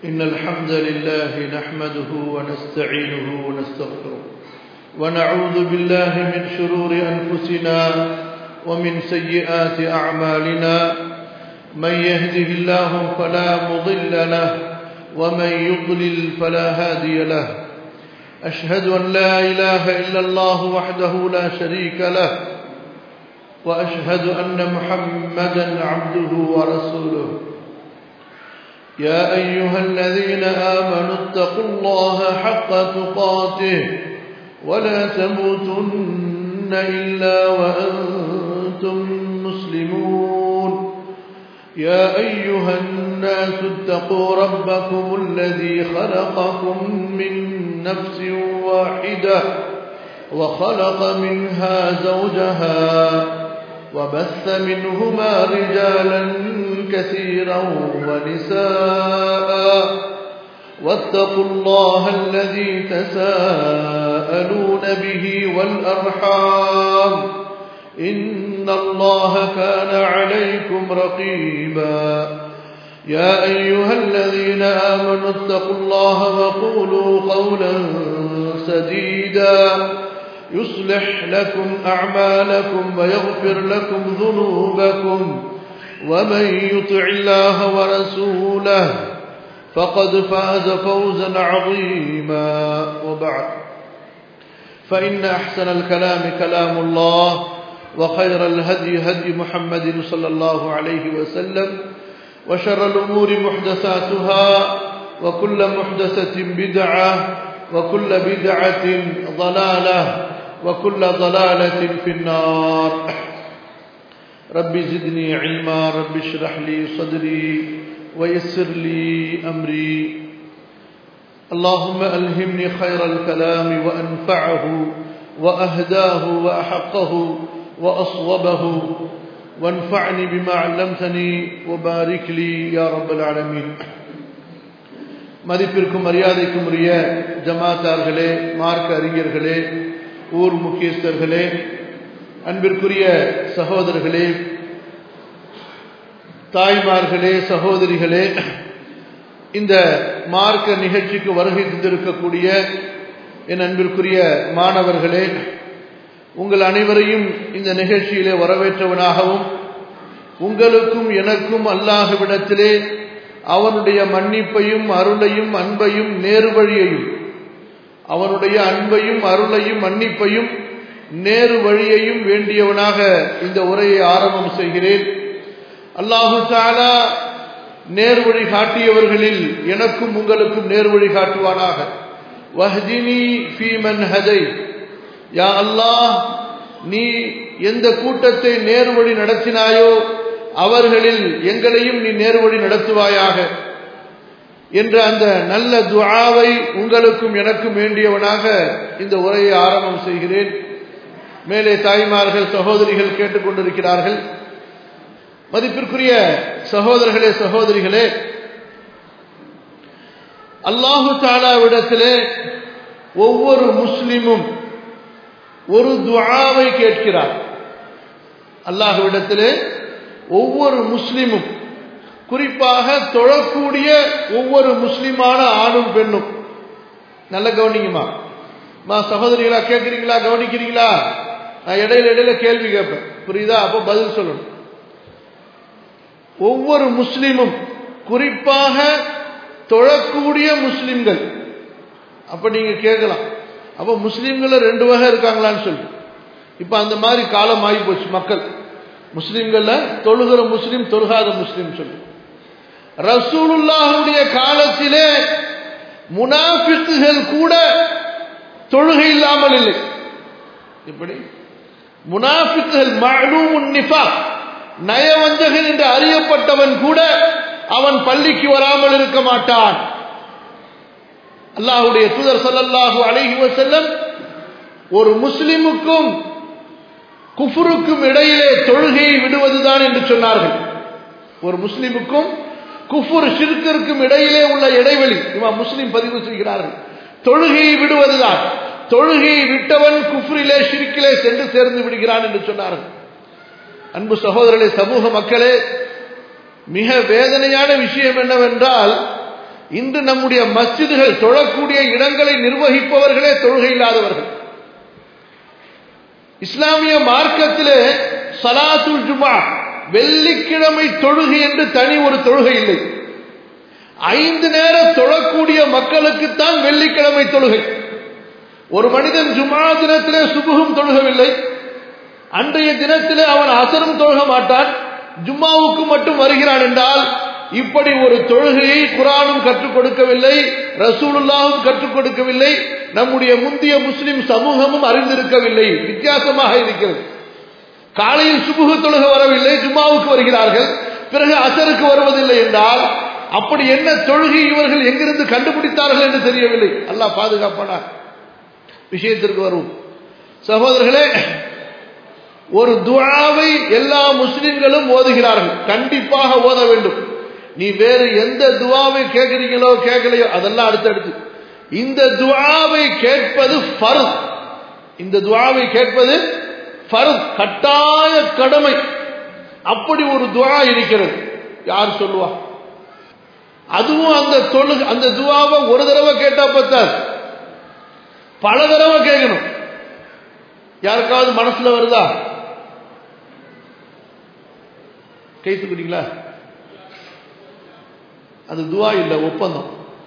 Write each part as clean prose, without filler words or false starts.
إن الحمد لله نحمده ونستعينه ونستغفره ونعوذ بالله من شرور أنفسنا ومن سيئات أعمالنا من يهده الله فلا مضل له ومن يضلل فلا هادي له أشهد أن لا إله إلا الله وحده لا شريك له وأشهد أن محمدا عبده ورسوله يا أيها الذين آمنوا اتقوا الله حق تقاته ولا تموتن إلا وأنتم مسلمون يا أيها الناس اتقوا ربكم الذي خلقكم من نفس واحدة وخلق منها زوجها وبث منهما رجالا كثيرا ونساء واتقوا الله الذي تساءلون به والأرحام إن الله كان عليكم رقيبا يا أيها الذين آمنوا اتقوا الله وقولوا قولا سديدا يصلح لكم أعمالكم ويغفر لكم ذنوبكم ومن يطع الله ورسوله فقد فاز فوزا عظيما وبعد فإن أحسن الكلام كلام الله وخير الهدي هدي محمد صلى الله عليه وسلم وشر الأمور محدثاتها وكل محدثة بدعة وكل بدعة ضلالة وكل ضلالة في النار ربي زدني علما ربي اشرح لي صدري ويسر لي أمري اللهم ألهمني خير الكلام وأنفعه وأهداه وأحقه وأصوبه وانفعني بما علمتني وبارك لي يا رب العالمين மதிப்பிற்கும் மரியாதைக்கும் உரிய ஜமாத்தார்களே, மார்க்க அறிஞர்களே, ஊர் முக்கியஸ்தர்களே, அன்பிற்குரிய சகோதரர்களே, தாய்மார்களே, சகோதரிகளே, இந்த மார்க்க நிகழ்ச்சிக்கு வருகை தந்திருக்கக்கூடிய என் அன்பிற்குரிய மாணவர்களே, உங்கள் அனைவரையும் இந்த நிகழ்ச்சியிலே வரவேற்றவனாகவும் உங்களுக்கும் எனக்கும் அல்லாஹ்விடத்திலே அவனுடைய மன்னிப்பையும் அருளையும் அன்பையும் நேர்வழியையும் அவனுடைய அன்பையும் அருளையும் மன்னிப்பையும் நேரு வழியையும் வேண்டியவனாக இந்த உரையை ஆரம்பம் செய்கிறேன். அல்லாஹு தஆலா நேர்வழி காட்டியவர்களில் எனக்கும் உங்களுக்கும் நேர்வழி காட்டுவானாக. வஹ்தினி ஃபீமன் ஹதை, யா அல்லாஹ், நீ எந்த கூட்டத்தை நேர்வழி நடத்தினாயோ அவர்களில் எங்களையும் நீ நேர்வழி நடத்துவாயாக என்ற அந்த நல்ல துஆவை உங்களுக்கும் எனக்கும் வேண்டியவனாக இந்த உரையை ஆரம்பம் செய்கிறேன். மேலே தாய்மார்கள், சகோதரிகள் கேட்டுக்கொண்டிருக்கிறார்கள். மதிப்பிற்குரிய சகோதரர்களே, சகோதரிகளே, அல்லாஹு தஆலாவிடத்திலே ஒவ்வொரு முஸ்லிமும் ஒரு துஆவை கேட்கிறார். அல்லாஹ்விடத்திலே ஒவ்வொரு முஸ்லிமும், குறிப்பாக தொழக்கூடிய ஒவ்வொரு முஸ்லிமான ஆணும் பெண்ணும், நல்ல கவனிங்கம்மா, சகோதரிகளா, கேட்குறீங்களா, கவனிக்கிறீங்களா? நான் இடையில கேள்வி கேட்பேன், புரியுதா? அப்போ பதில் சொல்லணும். ஒவ்வொரு முஸ்லிமும், குறிப்பாக தொழக்கூடிய முஸ்லிம்கள். அப்ப நீங்க கேட்கலாம், அப்ப முஸ்லிம்கள ரெண்டு வகை இருக்காங்களான்னு சொல்லி. இப்ப அந்த மாதிரி காலம் ஆகி போச்சு. மக்கள் முஸ்லிம்கள்ல தொழுகிற முஸ்லிம், தொழுகாத முஸ்லிம் சொல்லி. ரசூலுல்லாஹுடைய காலத்திலே முனாஃபிக்குகள் கூட தொழுகை இல்லாமல் இல்லை. இப்படி முனாஃபிக்குகள், மஅலூமுன் நிஃபாக், நயவஞ்சகன் என்று அறியப்பட்டவன் கூட அவன் பள்ளிக்கு வராமல் இருக்க மாட்டான். அல்லாஹ்வுடைய தூதர் ஸல்லல்லாஹு அலைஹி வஸல்லம் ஒரு முஸ்லிமுக்கும் குஃப்ருக்கும் இடையிலே தொழுகையை விடுவதுதான் என்று சொன்னார்கள். ஒரு முஸ்லிமுக்கும் குஃபுர் ஷிர்கிற்கும் இடையிலே உள்ள இடைவெளி இமாம் முஸ்லிம் பதிவு செய்கிறார்கள். தொழுகையை விடுவதுதான். தொழுகையை விட்டவன் குஃப்ரிலே, ஷிர்கிலே சென்று சேர்ந்து விடுகிறான் என்று சொன்னார்கள். அன்பு சகோதரர்களே, சமூக மக்களே, மிக வேதனையான விஷயம் என்னவென்றால், இன்று நம்முடைய மஸ்ஜிதுகள் தொழக்கூடிய இடங்களை நிர்வகிப்பவர்களே தொழுகை இல்லாதவர்கள். இஸ்லாமிய மார்க்கத்திலே ஸலாத்துல் ஜும்ஆ வெள்ளிக்கிழமை தொழுகை என்று தனி ஒரு தொழுகை இல்லை. 5 நேரம் தொழக்கூடிய மக்களுக்குத்தான் வெள்ளிக்கிழமை தொழுகை. ஒரு மனிதன் ஜும்ஆ தினத்திலே சுபுகும் தொழுகவில்லை, அன்றைய தினத்திலே அவன் அசரும் தொழுக மாட்டான், ஜும்மாவுக்கு மட்டும் வருகிறான் என்றால் இப்படி ஒரு தொழுகையை குர்ஆனும் கற்றுக் கொடுக்கவில்லை, ரசூலுல்லாஹும் கற்றுக் கொடுக்கவில்லை, நம்முடைய முந்திய முஸ்லிம் சமூகமும் அறிந்திருக்கவில்லை. வித்தியாசமாக இருக்கிறது. காலையில் சுபுகு தொழுக வரவில்லை, ஜும்மாவுக்கு வருகிறார்கள், பிறகு அசருக்கு வருவதில்லை என்றால் அப்படி என்ன தொழுகை இவர்கள் எங்கிருந்து கண்டுபிடித்தார்கள் என்று தெரியவில்லை. அல்லாஹ் பாதுகாப்பானார். விஷயத்திற்கு வருவோம். சகோதரர்களே, ஒரு துஆவை எல்லா முஸ்லிம்களும் ஓதுகிறார்கள், கண்டிப்பாக ஓத வேண்டும். நீ வேறு எந்த துஆவை கேட்கிறீங்களோ கேட்கலையோ அதெல்லாம் அடுத்தடுத்து. இந்த துஆவை கேட்பது ஃபர்த். இந்த துஆவை கேட்பது ஃபர்த், கட்டாய கடமை. அப்படி ஒரு துஆ இருக்கிறது. யார் சொல்லுவா? அதுவும் அந்த துஆவை ஒரு தடவை கேட்டா பத்தாது, பல தடவை கேட்கணும். யாருக்காவது மனசுல வருதா? கை தூக்குறீங்களா? அது துஆ இல்ல, ஒப்பந்தம்.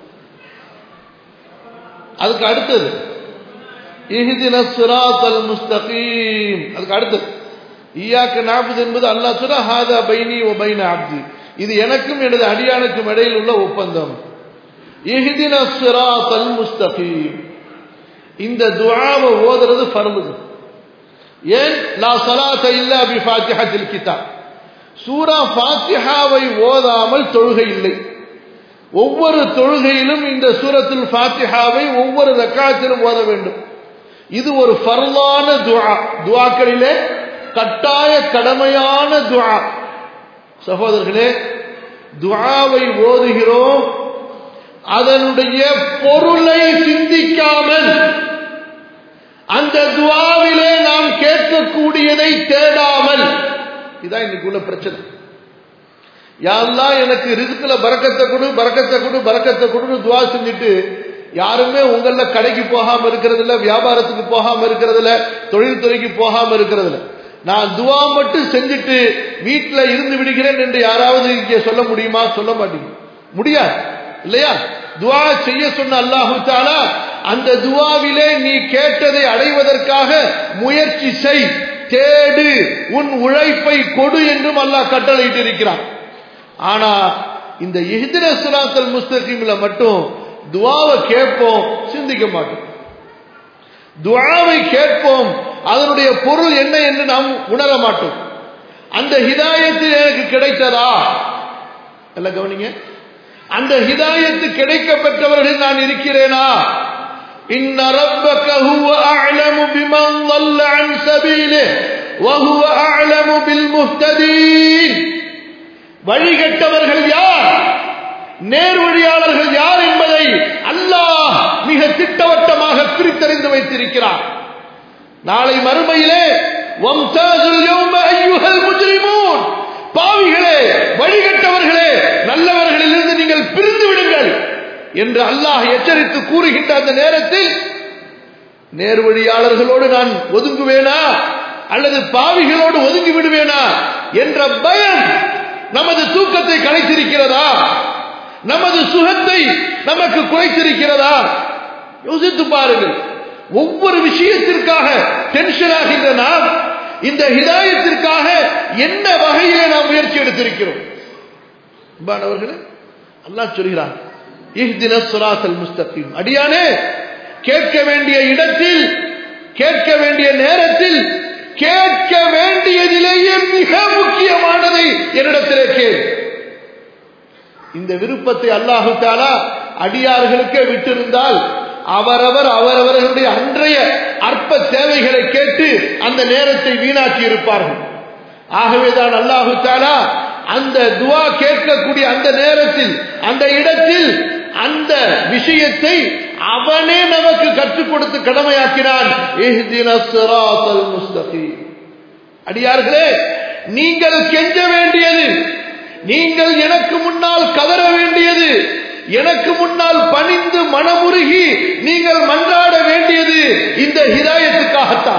அதுக்கு அடுத்தது இஹ்தினஸ் ஸிராத்தல் முஸ்தகீம். அதுக்கு அடுத்தது இய்யாக நஅபுது என்பது அல்லாஹ் சொல்ற ஹாதா பைனி வ பைன அப்தி, இது எனக்கும் எனது அடியானுக்கும் இடையில் உள்ள ஒப்பந்தம். இஹ்தினஸ் ஸிராத்தல் முஸ்தகீம். இந்த துஆவை ஓதுறது ஃபர்து. ஏன்? லா ஸலாத இல்லா பி ஃபாத்திஹத்தில் கிதாப். சூரா ஃபாத்திஹாவை ஓதாமல் தொழுகை இல்லை. ஒவ்வொரு தொழுகையிலும் இந்த சூரத்துல் ஃபாத்திஹாவை ஒவ்வொரு ரக்காத்திலும் ஓத வேண்டும். இது ஒரு ஃபர்லான துஆ, துஆக்களிலே கட்டாய கடமையான துஆ. சகோதரர்களே, துஆவை ஓதுகிறோம், அதனுடைய பொருளை சிந்திக்காமல் அந்த துஆவிலே நாம் கேட்கக்கூடியதை தேடாமல், இதான் இன்னைக்கு உள்ள பிரச்சனை. யா அல்லாஹ் எனக்கு ரிஸ்க்ல பரக்கத்தை கொடு, பரக்கத்தை கொடு, பரக்கத்தை கொடுன்னு துஆ செஞ்சுட்டு யாருமே உங்கள கடைக்கு போகாம இருக்கிறது இல்ல, வியாபாரத்துக்கு போகாம இருக்கிறது இல்ல, தொழில்துறைக்கு போகாம இருக்கிறது இல்ல. நான் துஆ மட்டும் செஞ்சுட்டு வீட்டுல இருந்து விடுகிறேன் என்று யாராவது இங்கே சொல்ல முடியுமா? சொல்ல மாட்டீங்க, முடியாது இல்லையா? துஆ செய்ய சொன்ன அல்லாஹ் தஆலா அந்த துஆவிலே நீ கேட்டதை அடைவதற்காக முயற்சி செய், தேடு, உன் உழைப்பை கொடு என்றும் அல்லாஹ் கட்டளையிட்டு இருக்கிறான். ஆனா இந்த இஹ்தினஸ் ஸிராத்தல் முஸ்தகீம்ல மட்டும் துஆவை கேட்போம், சிந்திக்க மாட்டோம். துஆவை கேட்போம், அதனுடைய பொருள் என்ன என்று நாம் உணர மாட்டோம். அந்த ஹிதாயத்து எனக்கு கிடைத்ததா? எல்லாம் கவனிங்க. அந்த ஹிதாயத்து கிடைக்க பெற்றவர்கள் நான் இருக்கிறேனா? இன்ன ரப்பக ஹுவ அஅலமு பிமன் ضل عن سبيله وهو أعلم بالمهتدين. வழிகட்டவர்கள் யார், நேர்வழியாளர்கள் யார் என்பதை அல்லாஹ் மிக திட்டவட்டமாக பிரித்தறிந்து வைத்திருக்கிறார். நாளை மறுமையிலே வம்தாஜுல் யௌம அய்யுஹல் முஜ்ரிமூன், பாவிகளே, வழிகட்டவர்களே, நல்லவர்களிலிருந்து நீங்கள் பிரிந்து விடுங்கள் என்று அல்லாஹ் எச்சரித்து கூறுகின்ற அந்த நேரத்தில் நேர்வழியாளர்களோடு நான் ஒதுங்குவேனா அல்லது பாவிகளோடு ஒதுங்கி விடுவேனா என்ற பயம் நமது தூக்கத்தை கலைத்திருக்கிறதா? நமது சுகத்தை நமக்கு குறைத்திருக்கிறதா? யோசித்து பாருங்கள். ஒவ்வொரு விஷயத்திற்காக டென்ஷன் ஆகின்ற நாம் இந்த ஹிதாயத்திற்காக என்ன வகையிலே நாம் முயற்சி எடுத்திருக்கிறோம்? அன்பானவர்களே, அல்லாஹ் சொல்கிறான் இஹ்தினஸ் ஸிராத்தல் முஸ்தகீம். அடியானே, கேட்க வேண்டிய இடத்தில், கேட்க வேண்டிய நேரத்தில், கேட்க வேண்டியதிலேயே மிக முக்கியமானதை என்னிடத்திலே கேள். இந்த விருப்பத்தை அல்லாஹ் தஆலா அடியார்களுக்கே விட்டிருந்தால் அவரவர்களுடைய அன்றைய அற்ப தேவைகளை கேட்டு அந்த நேரத்தை வீணாக்கி இருப்பார்கள். ஆகவேதான் அல்லாஹ் தஆலா அந்த துஆ கேட்கக்கூடிய அந்த நேரத்தில், அந்த இடத்தில், அந்த விஷயத்தை அவனே நமக்கு கற்றுக் கொடுத்து கடமையாக்கினான். இஹ்தினஸ் ஸிராத்தல் முஸ்தகீம். அடியார்களே, நீங்கள் கெஞ்ச வேண்டியது, நீங்கள் எனக்கு முன்னால் கதற வேண்டியது, எனக்கு முன்னால் பணிந்து மனமுருகி நீங்கள் மன்றாட வேண்டியது இந்த ஹிதாயத்துக்காகத்தான்.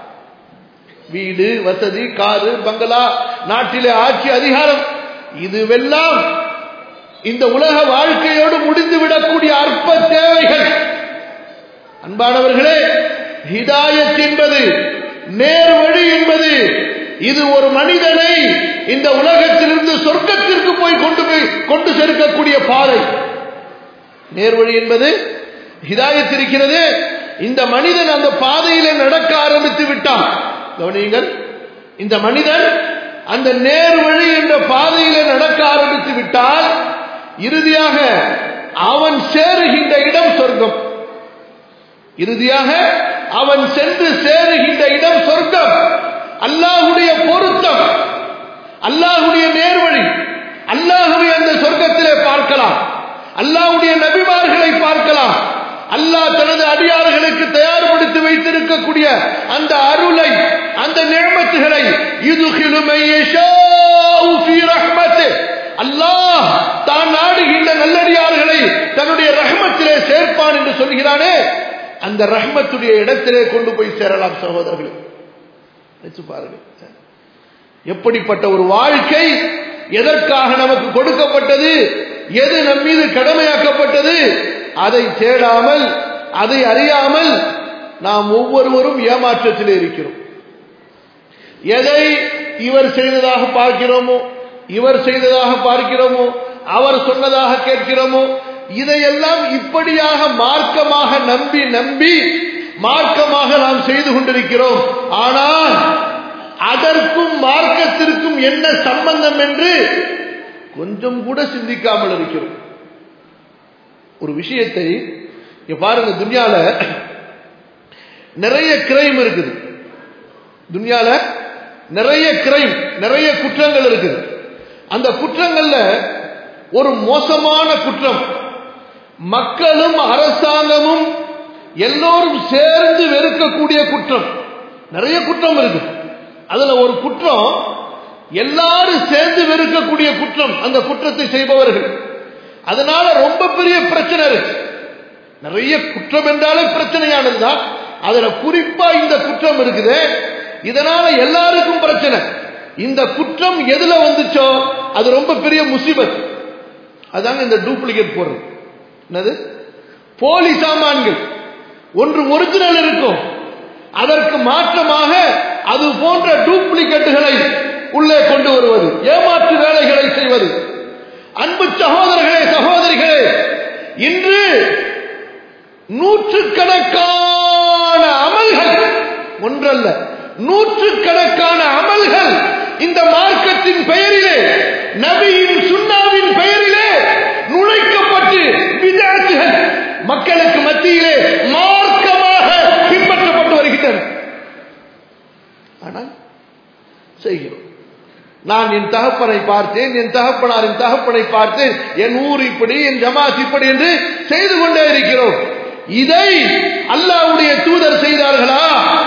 வீடு, வசதி, காரு, பங்களா, நாட்டிலே ஆட்சி அதிகாரம், இதுவெல்லாம் இந்த உலக வாழ்க்கையோடு முடிந்துவிடக்கூடிய அற்ப தேவைகள். அன்பானவர்களே, ஹிதாயத் என்பது, நேர்வழி என்பது, இது ஒரு மனிதனை இந்த உலகத்திலிருந்து சொர்க்கத்திற்கு போய் கொண்டு சேர்க்கக்கூடிய பாதை. நேர்வழி என்பது ஹிதாயத் இருக்கிறது. இந்த மனிதன் அந்த பாதையிலே நடக்க ஆரம்பித்து விட்டான். கவனியுங்கள், இந்த மனிதன் அந்த நேர்வழி என்ற பாதையிலே நடக்க ஆரம்பித்து விட்டால் இறுதியாக அவன் சேருகின்ற இடம் சொர்க்கம். இறுதியாக அவன் சென்று சேருகின்ற இடம் சொர்க்கம். அல்லாஹ்வுடைய பொருத்தம், அல்லாஹ்வுடைய நேர்வழி, அல்லாஹ்வை அந்த சொர்க்கத்திலே பார்க்கலாம். அல்லாஹ்வுடைய நபிமார்களை பார்க்கலாம். அல்லாஹ் தனது அடியார்களுக்கு தயார்படுத்தி வைத்திருக்கக்கூடிய அந்த அருளை, அந்த நிஅமத்துகளை யுத்கிலு மை யஷாஉ ஃபீ ரஹ்மத்திஹி, அல்லாஹ் தான் நாடுகின்ற நல்லடியார்களை தன்னுடைய ரஹ்மத்திலே சேர்ப்பான் என்று சொல்கிறானே, அந்த ரஹ்மத்துடைய இடத்திலே கொண்டு போய் சேரலாம். சகோதரர்களே, நினைச்சு பாருங்கள், எப்படிப்பட்ட ஒரு வாழ்க்கை, எதற்காக நமக்கு கொடுக்கப்பட்டது, எது நம் மீது கடமையாக்கப்பட்டது, அதை தேடாமல், அதை அறியாமல் நாம் ஒவ்வொருவரும் ஏமாற்றத்திலே இருக்கிறோம். எதை இவர் செய்ததாக பார்க்கிறோமோ, இவர் செய்ததாக பார்க்கிறோமோ, அவர் சொன்னதாக கேட்கிறோமோ, இதையெல்லாம் இப்படியாக மார்க்கமாக நம்பி நம்பி மார்க்கமாக நாம் செய்து கொண்டிருக்கிறோம். ஆனால் அதற்கும் மார்க்கத்திற்கும் என்ன சம்பந்தம் என்று கொஞ்சம் கூட சிந்திக்காமல் இருக்கிறோம். ஒரு விஷயத்தை பாருங்க, துன்யால நிறைய கிரைம் இருக்குது. துன்யால நிறைய கிரைம், நிறைய குற்றங்கள் இருக்குது. அந்த குற்றங்கள்ல ஒரு மோசமான குற்றம், மக்களும் அரசாங்கமும் எல்லோரும் சேர்ந்து வெறுக்கக்கூடிய குற்றம். நிறைய குற்றம் இருக்கு. அதுல ஒரு குற்றம் எல்லாரும் சேர்ந்து வெறுக்கக்கூடிய குற்றம், அந்த குற்றத்தை செய்பவர்கள். அதனால ரொம்ப பெரிய பிரச்சனை இருக்கு. நிறைய குற்றம் என்றாலே பிரச்சனையானதுதான். அதுல குறிப்பா இந்த குற்றம் இருக்குது. இதனால எல்லாருக்கும் பிரச்சனை. இந்த குற்றம் எதுல வந்துச்சோ அது ரொம்ப பெரிய முசீபத். அதாங்க இந்த டூப்ளிகேட் போடுறது. என்னது? போலி சாமான்கள். ஒன்று ஒரிஜினல் இருக்கும், அதற்கு மாற்றமாக அது போன்ற டூப்ளிகேட்டுகளை உள்ளே கொண்டு வருவது, ஏமாற்று வேலைகளை செய்வது. அன்பு சகோதரர்களே, சகோதரிகளே, இன்று நூற்றுக்கணக்கான அமல்கள், ஒன்றல்ல நூற்றுக்கணக்கான அமல்கள் இந்த மார்க்கத்தின் பெயரிலே, நபியின் சுன்னாவின் பெயரிலே நுழைக்கப்பட்டு பிதஅத்துகள் மக்களுக்கு மத்தியிலே மார்க்கமாக பின்பற்றப்பட்டு வருகின்றன. ஆனால் செய்கிறோம். நான் என் தகப்பனை பார்த்தேன், என் தகப்பனாரின் தகப்பனை பார்த்தேன், என் ஊர் இப்படி, என் ஜமாத் இப்படி என்று செய்து கொண்டே இருக்கிறோம். இதை அல்லாஹ்வுடைய தூதர் செய்தார்களா?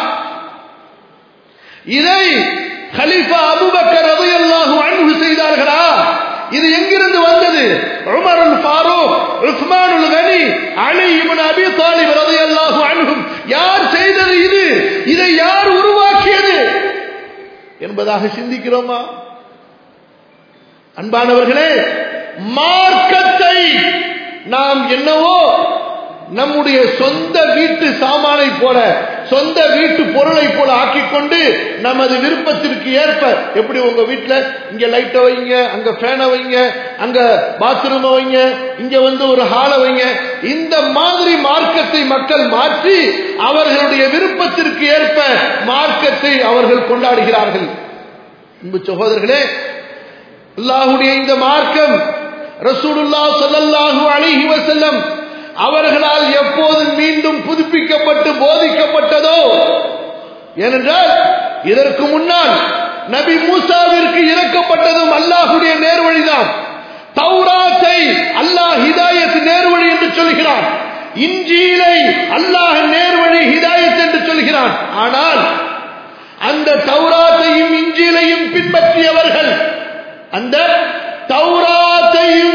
இதை கலீஃபா அபூபக்கர் ரலியல்லாஹு அன்ஹு செய்தார்களா? இது எங்கிருந்து வந்தது? உமருல் ஃபாரூக், உஸ்மானுல் கனி, அலி இப்னு அபி தாலிப் ரலியல்லாஹு அன்ஹும் யார் செய்தது? இதை யார் உருவாக்கியது என்பதாக சிந்திக்கிறோமா? அன்பானவர்களே, மார்க்கத்தை நாம் என்னவோ நம்முடைய சொந்த வீட்டு சாமானை போல, சொந்த வீட்டு பொருளை போல ஆக்கிக்கொண்டு நமது விருப்பத்திற்கு ஏற்ப, எப்படி உங்க வீட்டுல இங்க லைட்டை வைங்க, அங்க ஃபேனை வைங்க, அங்க பாத்ரூம் வைங்க, இங்க ஒரு ஹாலை வைங்க, இந்த மாதிரி மார்க்கத்தை மக்கள் மாற்றி அவர்களுடைய விருப்பத்திற்கு ஏற்ப மார்க்கத்தை அவர்கள் கொண்டாடுகிறார்கள். அன்பு சகோதரர்களே, அல்லாஹ்வுடைய இந்த மார்க்கம் ரசூலுல்லாஹ் ஸல்லல்லாஹு அலைஹி வஸல்லம் அவர்களால் எப்போது மீண்டும் புதுப்பிக்கப்பட்டு போதிக்கப்பட்டதோ, ஏனென்றால் இதற்கு முன்னால் நபி மூசாவிற்கு இறக்கப்பட்டதும் அல்லாஹ்வுடைய நேர்வழிதான். தௌராத்தை அல்லாஹ் ஹிதாயத் நேர்வழி என்று சொல்கிறான், இன்ஜீலை அல்லாஹ் நேர்வழி ஹிதாயத் என்று சொல்கிறான். ஆனால் அந்த தௌராத்தையும் இன்ஜீலையும் பின்பற்றியவர்கள், அந்த தௌராத்தையும்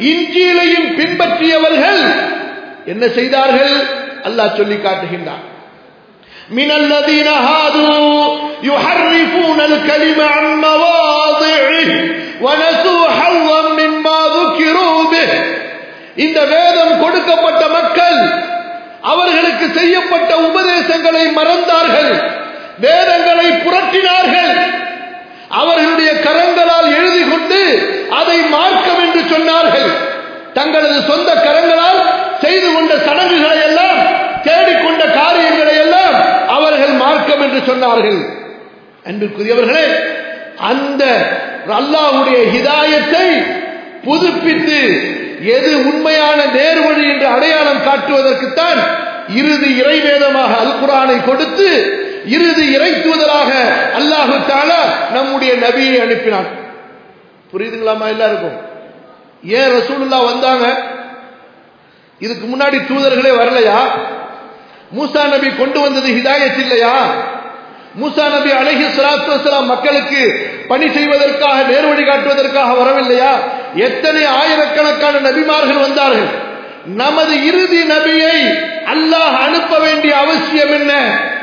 இன்ஜீலையும் பின்பற்றியவர்கள் என்ன செய்தார்கள்? அல்லாஹ் சொல்லி காட்டுகின்றான். மினல்லதீன ஹாது யுஹர்ரிஃபூனல் கலிம அன் மவாதிஇஹி வனஸூ ஹவ்வம் மிம்மா ذுகிரூ பிஹி. இந்த வேதம் கொடுக்கப்பட்ட மக்கள் அவர்களுக்கு செய்யப்பட்ட உபதேசங்களை மறந்தார்கள், வேதங்களை புரட்டினார்கள், அவர்களுடைய கரங்களால் எழுதி கொண்டு அதை மார்க்கம் என்று சொன்னார்கள். தங்களது சொந்த கரங்களால் செய்து கொண்ட சடங்குகளை எல்லாம், தேடிக்கொண்ட காரியங்களை எல்லாம் அவர்கள் மார்க்கம் என்று சொன்னார்கள். அன்பிற்குரியவர்களே, அந்த அல்லாஹ்வுடைய ஹிதாயத்தை புதுப்பித்து எது உண்மையான நேர்வழி என்று அடையாளம் காட்டுவதற்குத்தான் இறுதி இறைவேதமாக அல் குர்ஆனை கொடுத்து இறுதி இறை தூதராக அல்லாஹ் தஆலா நம்முடைய நபியை அனுப்பினான். புரியுதுங்களாமா எல்லாருக்கும்? ஏன் ரசூலுல்லாஹ் வந்தாங்க? இதுக்கு முன்னாடி தூதர்களே வரலையா? மூசா நபி கொண்டு வந்தது ஹிதாயத் இல்லையா? மூசா நபி அலைஹி ஸலாத்து வஸலாம் மக்களுக்கு பணி செய்வதற்காக, நேர்வழி காட்டுவதற்காக வரவில்லையா? எத்தனை ஆயிரக்கணக்கான நபிமார்கள் வந்தார்கள். நமது இறுதி நபியை அல்லாஹ் அனுப்ப வேண்டிய அவசியம் என்ன?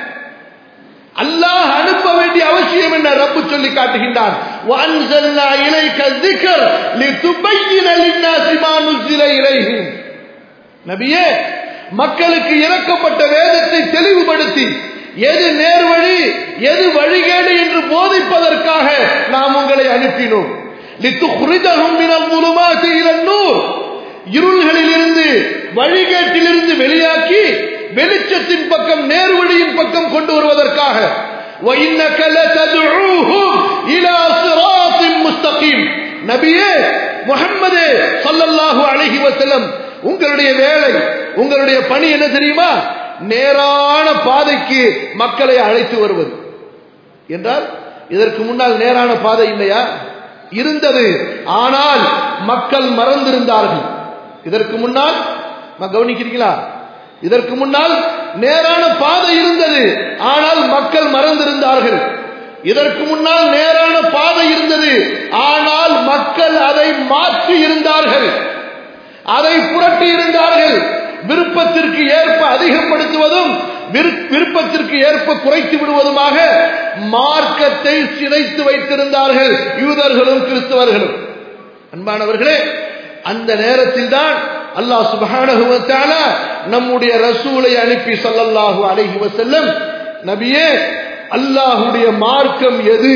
அல்லாஹ் அனுப்ப வேண்டிய அவசியம் என்ன? ரப்பு சொல்லி காட்டுகின்றான். வஅன்ஸல்னா இலைக ذிக்ர் லிதுபய்யின லின்னாஸி மா நுஸில இலைஹிம். நபியே, மக்களுக்கு இறக்கப்பட்ட வேதத்தை தெளிவுபடுத்தி எது நேர்வழி எது வழிகேடு என்று போதிப்பதற்காக நாம் உங்களை அனுப்பினோம். லிதுக்ரிஜஹும் மினல் ظுலுமாத்தி இலன் நூர். இருள்களிலிருந்து, வழிகேட்டிலிருந்து வெளியாக்கி வெளிச்சத்தின் பக்கம், நேர்வழியின் பக்கம் கொண்டு வருவதற்காக. وَإِنَّكَ لَتَدْعُوهُمْ إِلَى صِرَاطٍ مُسْتَقِيمٍ. நபியே முஹம்மதே ஸல்லல்லாஹு அலைஹி வஸல்லம், உங்களுடைய வேலை, உங்களுடைய பணி என்ன தெரியுமா? நேரான பாதைக்கு மக்களை அழைத்து வருவது என்றால், இதற்கு முன்னால் நேரான பாதை இல்லையா? இருந்தது, ஆனால் மக்கள் மறந்திருந்தார்கள். இதற்கு முன்னால் கவனிக்கிறீங்களா? இதற்கு முன்னால் நேரான பாதை இருந்தது, ஆனால் மக்கள் மறந்திருந்தார்கள். இதற்கு முன்னால் நேரான பாதை இருந்தது, ஆனால் மக்கள் அதை மாற்றி இருந்தார்கள், அதை புரட்டி இருந்தார்கள். விருப்பத்திற்கு ஏற்ப அதிகப்படுத்துவதும் விருப்பத்திற்கு ஏற்ப குறைத்து விடுவதுமாக மார்க்கத்தை சிதைத்து வைத்திருந்தார்கள் யூதர்களும் கிறிஸ்தவர்களும். அன்பானவர்களே, அந்த நேரத்தில் தான் அல்லாஹ் சுப்ஹானஹு வ தஆலா நம்முடைய ரசூலை அனுப்பி ஸல்லல்லாஹு அலைஹி வஸல்லம், நபியே, அல்லாஹ்வுடைய மார்க்கம் எது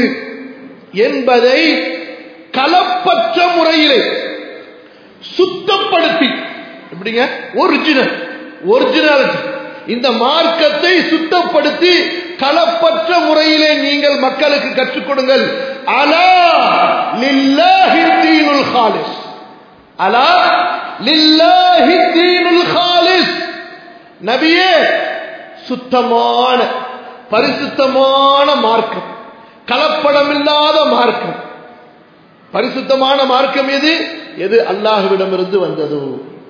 என்பதை கலப்பற்ற முறையிலே சுத்தப்படுத்தி, எப்படிங்க? ஒரிஜினாலிட்டி, இந்த மார்க்கத்தை சுத்தப்படுத்தி கலப்பற்ற முறையிலே நீங்கள் மக்களுக்கு கற்றுக் கொடுங்கள். அலா லில்லாஹி தீனுல் காலிஸ், அலா லில்லாஹி தீனுல் காலிஸ். நபியே, சுத்தமான பரிசுத்தமான மார்க்கம், கலப்படமில்லாத மார்க்கம். பரிசுத்தமான மார்க்கம் எது? எது அல்லாஹ்விடமிருந்து வந்ததோ,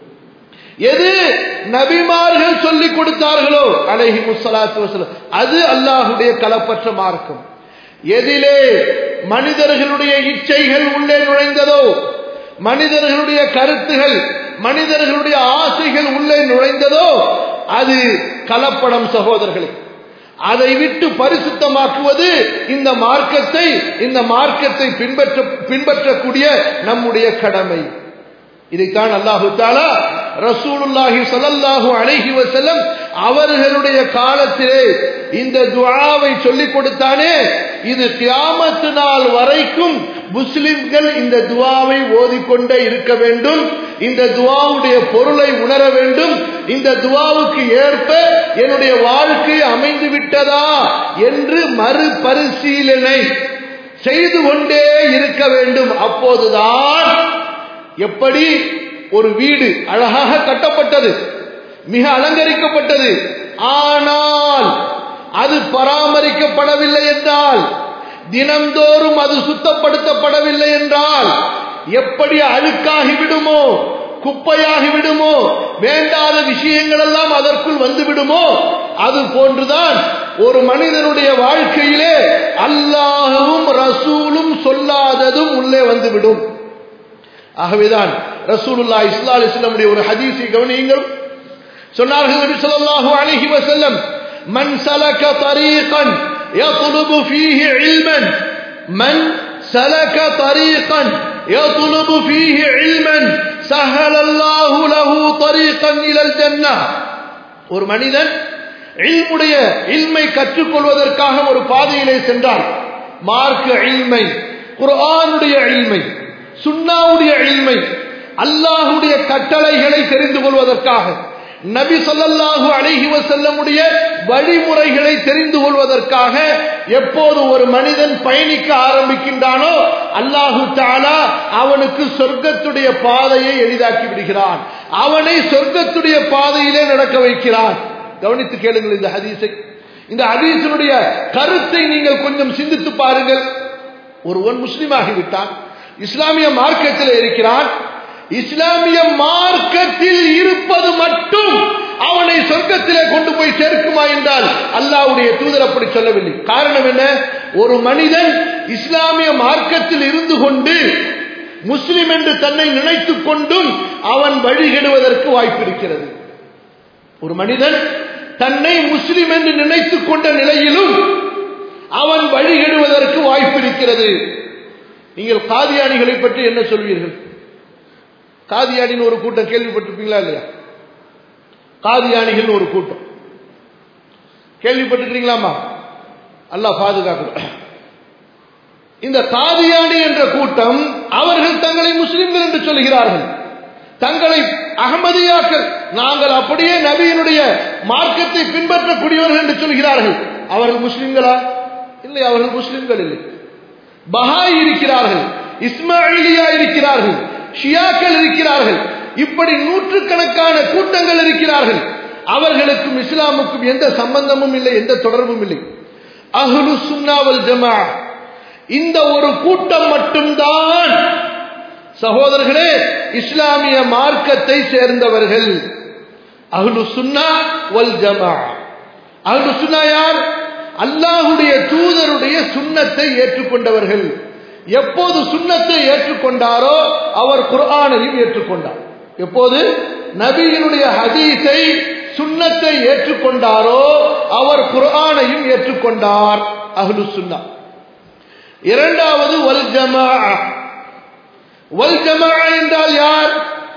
எது நபிமார்கள் சொல்லிக் கொடுத்தார்களோ அலைஹிமுஸ்ஸலாத்து வஸலாம், அது அல்லாஹ்வுடைய கலப்பற்ற மார்க்கம். எதிலே மனிதர்களுடைய இச்சைகள் உள்ளே நுழைந்ததோ, மனிதர்களுடைய கருத்துகள், மனிதர்களுடைய ஆசைகள் உள்ளே நுழைந்ததோ, அது கலப்படம் சகோதரர்களே. அதை விட்டு பரிசுத்தமாக்குவது இந்த மார்க்கத்தை பின்பற்றக்கூடிய நம்முடைய கடமை. இதைத்தான் அல்லாஹு தஆலா ரசூலுல்லாஹி ஸல்லல்லாஹு அலைஹி வஸல்லம் அவர்களுடைய காலத்திலே இந்த துஆவை சொல்லிக் கொடுத்தானே, இது கியாமத் நாள் வரைக்கும் முஸ்லிம்கள் இந்த துஆவை ஓதிக்கொண்டே இருக்க வேண்டும். இந்த துஆவுடைய பொருளை உணர வேண்டும். இந்த துஆவுக்கு ஏற்ப என்னுடைய வாழ்க்கை அமைந்து விட்டதா என்று மறுபரிசீலனை செய்து கொண்டே இருக்க வேண்டும். அப்போதுதான், எப்படி ஒரு வீடு அழகாக கட்டப்பட்டது, மிக அலங்கரிக்கப்பட்டது, ஆனால் அது பராமரிக்கப்படவில்லை என்றால், தினந்தோறும் அது சுத்தப்படுத்தப்படவில்லை என்றால் எப்படி அழுக்காகி விடுமோ, குப்பையாகி விடுமோ, வேண்டாத விஷயங்கள் எல்லாம் அதற்குள் வந்து விடுமோ, அது போன்றுதான் ஒரு மனிதனுடைய வாழ்க்கையிலே அல்லாஹ்வும் ரசூலும் சொல்லாததும் உள்ளே வந்துவிடும். ஆகவேதான் ரசூலுல்லாஹி ஸல்லல்லாஹு அலைஹி வஸல்லம் ஒரு ஹதீஸை கவனியுங்கள். சொன்னார்கள் நபி ஸல்லல்லாஹு அலைஹி வஸல்லம், மன் சலக தரீகன் யத்லுபு ஃபீஹி இல்மன் மன் சலக தரீகன் யத்லுபு ஃபீஹி இல்மன் சஹலல்லாஹு லஹு தரீகன் இலல் ஜன்னah. ஒரு மனிதன் இல்மை கற்றுக்கொள்வதற்காக ஒரு பாதையிலே சென்றார். மார்க்க இல்மை, குர்ஆனுடைய இல்மை, சுன்னாவுடைய இல்மை, அல்லாஹ்வுடைய கட்டளைகளை தெரிந்து கொள்வதற்காக, நபி ஸல்லல்லாஹு அலைஹி வஸல்லமுடைய வழிமுறைகளை தெரிந்து கொள்வதற்காக எப்போது ஒரு மனிதன் பயணிக்க ஆரம்பிக்கின்றானோ அல்லாஹு தஆலா அவனுக்கு சொர்க்கத்துடைய பாதையை எளிதாக்கி விடுகிறான். அவனை சொர்க்கத்துடைய பாதையிலே நடக்க வைக்கிறான். கவனித்து கேளுங்கள் இந்த ஹதீஸை. இந்த ஹதீஸினுடைய கருத்தை நீங்கள் கொஞ்சம் சிந்தித்து பாருங்கள். ஒருவன் முஸ்லிமாகிவிட்டான், இஸ்லாமிய மார்க்கத்தில் இருக்கிறான். இஸ்லாமிய மார்க்கத்தில் இருப்பது மட்டும் அவனை சொர்க்கத்திலே கொண்டு போய் சேர்க்குமா என்றால் அல்லாஹ்வுடைய தூதர் அப்படி சொல்லவில்லை. காரணம் என்ன? ஒரு மனிதன் இஸ்லாமிய மார்க்கத்தில் இருந்து கொண்டு முஸ்லிம் என்று தன்னை நினைத்துக் கொண்டும் அவன் வழிகெடுவதற்கு வாய்ப்பு இருக்கிறது. ஒரு மனிதன் தன்னை முஸ்லிம் என்று நினைத்துக் கொண்ட நிலையிலும் அவன் வழிகெடுவதற்கு வாய்ப்பு இருக்கிறது. நீங்கள் காதியானிகளை பற்றி என்ன சொல்வீர்கள்? காதியானின்னு ஒரு கூட்டம் கேள்விப்பட்டிருப்பீங்களா இல்லையா? காதியானிகள் ஒரு கூட்டம் கேள்விப்பட்டிருக்கீங்களாமா? அல்லாஹ் பாதுகாக்கணும். இந்த காதியானி என்ற கூட்டம் அவர்கள் தங்களை முஸ்லிம்கள் என்று சொல்கிறார்கள். தங்களை அகமதியாக்கள், நாங்கள் அப்படியே நபியினுடைய மார்க்கத்தை பின்பற்றக்கூடியவர்கள் என்று சொல்கிறார்கள். அவர்கள் முஸ்லிம்களா? இல்லை, அவர்கள் முஸ்லிம்கள் இல்லை. பஹாய் இருக்கிறார்கள், இஸ்மாயிலியா இருக்கிறார்கள், ஷியாக்கள் இருக்கிறார்கள். இப்படி நூற்றுக்கணக்கான கூட்டங்கள் இருக்கிறார்கள். அவர்களுக்கும் இஸ்லாமுக்கும் எந்த சம்பந்தமும் இல்லை, எந்த தொடர்பும் இல்லை. அஹ்லு சுன்னா வல் ஜமாஅ இந்த ஒரு கூட்டம் மட்டும்தான் சகோதரர்களே இஸ்லாமிய மார்க்கத்தை சேர்ந்தவர்கள். அஹ்லு சுன்னா வல் ஜமாஅ. அஹ்லு சுன்னா யார்? அல்லாஹ்வுடைய தூதருடைய சுன்னத்தை ஏற்றுக்கொண்டவர்கள். எப்போது சுன்னத்தை ஏற்றுக்கொண்டாரோ அவர் குர்ஆனையும் ஏற்றுக்கொண்டார். எப்போது நபியினுடைய ஹதீஸை சுன்னத்தை ஏற்றுக்கொண்டாரோ அவர் குர்ஆனையும் ஏற்றுக்கொண்டார். அஹ்லு சுன்னா. இரண்டாவது வல் ஜமாஅ. வல் ஜமாஅ என்றால் யார்?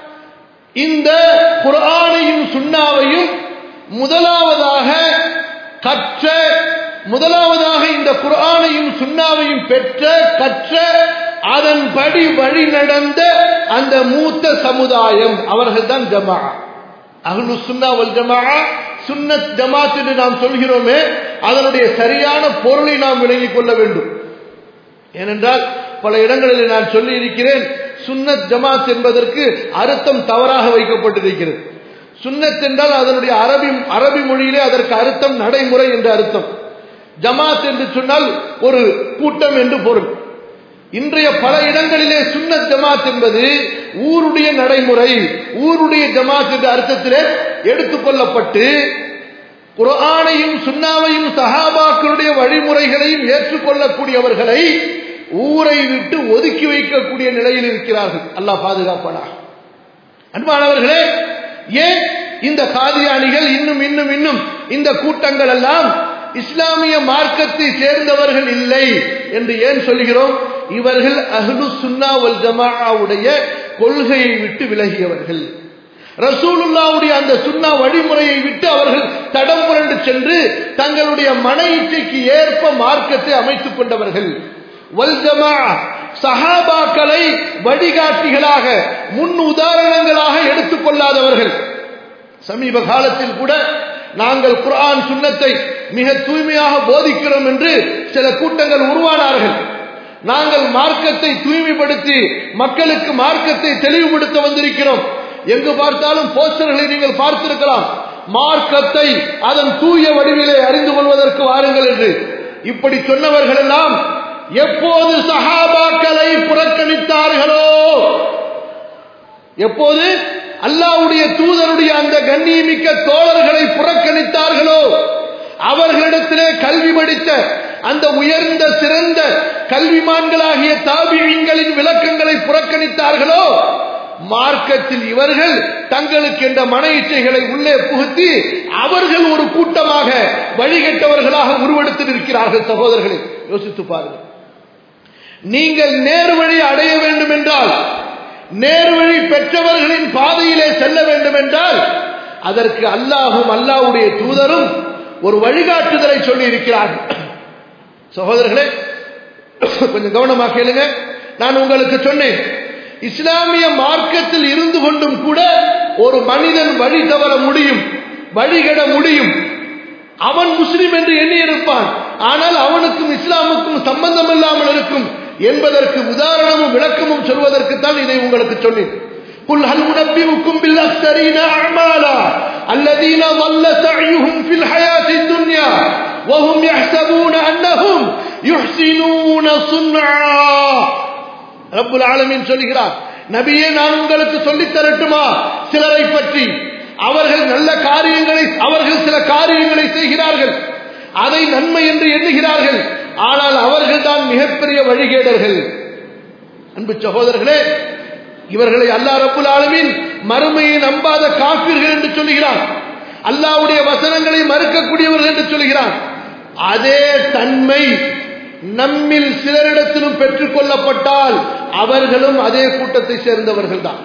இந்த குர்ஆனையும் சுன்னாவையும் முதலாவதாக கற்ற, முதலாவதாக இந்த குர்ஆனையும் சுன்னாவையும் பெற்ற, கற்ற, அதன்படி வழி நடந்த அந்த மூத்த சமுதாயம் அவர்கள் தான் ஜமாஅ. அஹ்லு சுன்னா வல் ஜமாஅ, சுன்னத் ஜமாத் என்று நாம் சொல்கிறோமே அதனுடைய சரியான பொருளை நாம் விளங்கிக் கொள்ள வேண்டும். ஏனென்றால் பல இடங்களில் நான் சொல்லி இருக்கிறேன், சுன்னத் ஜமாத் என்பதற்கு அர்த்தம் தவறாக வைக்கப்பட்டிருக்கிறது. சுன்னத் என்றால் அதனுடைய அரபி மொழியிலே அதற்கு அர்த்தம் நடைமுறை என்ற அர்த்தம். ஜமாத் என்று சொன்னால் ஒரு கூட்டம் என்று பொருள். இன்றைய பல இடங்களிலே சுன்னத் ஜமாத் என்பது ஊருடைய நடைமுறை, ஊருடைய ஜமாத் என்ற அர்த்தத்திலே எடுத்துக்கொள்ளப்பட்டு குர்ஆனையும் சுன்னாவையும் சஹாபாக்களுடைய வழிமுறைகளையும் ஏற்றுக்கொள்ளக்கூடியவர்களை ஊரை விட்டு ஒதுக்கி வைக்கக்கூடிய நிலையில் இருக்கிறார்கள். அல்லாஹ் பாதுகாப்பானாக. அன்பானவர்களே, ஏன் இந்த காதியானிகள் இன்னும் இன்னும் இன்னும் இந்த கூட்டங்கள் எல்லாம் இஸ்லாமிய மார்க்கத்தை சேர்ந்தவர்கள் இல்லை என்று ஏன் சொல்கிறோம்? இவர்கள் அஹ்லு சுன்னா வல் ஜமாஅவுடைய கொள்கையை விட்டு விலகியவர்கள். ரசூலுல்லாஹ்வுடைய அந்த சுன்னா வழிமுறையை விட்டு அவர்கள் தடம் புரண்டு சென்று தங்களுடைய மன இச்சைக்கு ஏற்ப மார்க்கத்தை அமைத்துக் கொண்டவர்கள். வல் ஜமாஅ சஹாபாக்களை வழிகாட்டிகளாக, முன் உதாரணங்களாக எடுத்துக்கொள்ளாதவர்கள். சமீப காலத்தில் கூட நாங்கள் குர்ஆன் சுன்னத்தை மிக தூய்மையாக போதிக்கிறோம் என்று சில கூட்டங்கள் உருவானார்கள். நாங்கள் மார்க்கத்தை தூய்மைப்படுத்தி மக்களுக்கு மார்க்கத்தை தெளிவுபடுத்த வந்திருக்கிறோம். எங்கு பார்த்தாலும் போஸ்டர்களை நீங்கள் பார்த்திருக்கலாம், மார்க்கத்தை அதன் தூய வடிவிலே அறிந்து கொள்வதற்கு வாருங்கள் என்று. இப்படி சொன்னவர்கள் எல்லாம் எப்போது சஹாபாக்களை புறக்கணித்தார்களோ, எப்போது அல்லாஹ்வுடைய தூதருடைய அந்த கண்ணியமிக்க தோழர்களை புறக்கணித்தார்களோ, அவர்களிடத்திலே கல்வி படித்த அந்த உயர்ந்த சிறந்த கல்விமான்களாகிய தாபிஈன்களின் விளக்கங்களை புறக்கணித்தார்களோ, மார்க்கத்தில் இவர்கள் தங்களுக்கு என்ற மன இச்சைகளை உள்ளே புகுத்தி அவர்கள் ஒரு கூட்டமாக வழிகட்டவர்களாக உருவெடுத்து இருக்கிறார்கள். சகோதரர்களை யோசித்து பாருங்கள். நீங்கள் நேர்வழி அடைய வேண்டும் என்றால், நேர்வழி பெற்றவர்களின் பாதையிலே செல்ல வேண்டும் என்றால் அதற்கு அல்லாஹும் அல்லாஹ்வுடைய தூதரும் ஒரு வழிகாட்டுதலை சொல்லி இருக்கிறார்கள். சகோதரர்களே கொஞ்சம் கவனமாக கேளுங்க. நான் உங்களுக்கு சொன்னேன், இஸ்லாமிய மார்க்கத்தில் இருந்து கொண்டும் கூட ஒரு மனிதன் வழி தவற முடியும், வழிகட முடியும். அவன் முஸ்லிம் என்று எண்ணி இருப்பான், ஆனால் அவனுக்கும் இஸ்லாமுக்கும் சம்பந்தம் இல்லாமல் இருக்கும் என்பதற்கு உதாரணமும் விளக்கமும் சொல்வதற்கு தான் இதை உங்களுக்கு சொன்னேன். قل هل ننبئكم بالأخسرين أعمالا الذين ضل سعيهم في الحياة الدنيا وهم يحسبون أنهم يحسنون صنعا. ரப்புல் ஆலமீன் சொல்கிறார், நபியே நான் உங்களுக்கு சொல்லித் தரட்டுமா சிலரை பற்றி? அவர்கள் நல்ல காரியங்களை, அவர்கள் சில காரியங்களை செய்கிறார்கள், அதை நன்மை என்று எண்ணுகிறார்கள், ஆனால் அவர்கள் தான் மிகப்பெரிய வழிகேடர்கள். அன்பு சகோதரர்களே, இவர்களை அல்லாஹ் ரப்புல் ஆலமீன் மறுமையை நம்பாத காஃபிர்கள் என்று சொல்கிறான், அல்லாஹ்வுடைய வசனங்களை மறுக்கக்கூடியவர்கள் என்று சொல்கிறான். அதே தன்மை நம்மில் சிலரிடத்திலும் பெற்றுக் கொள்ளப்பட்டால் அவர்களும் அதே கூட்டத்தை சேர்ந்தவர்கள் தான்.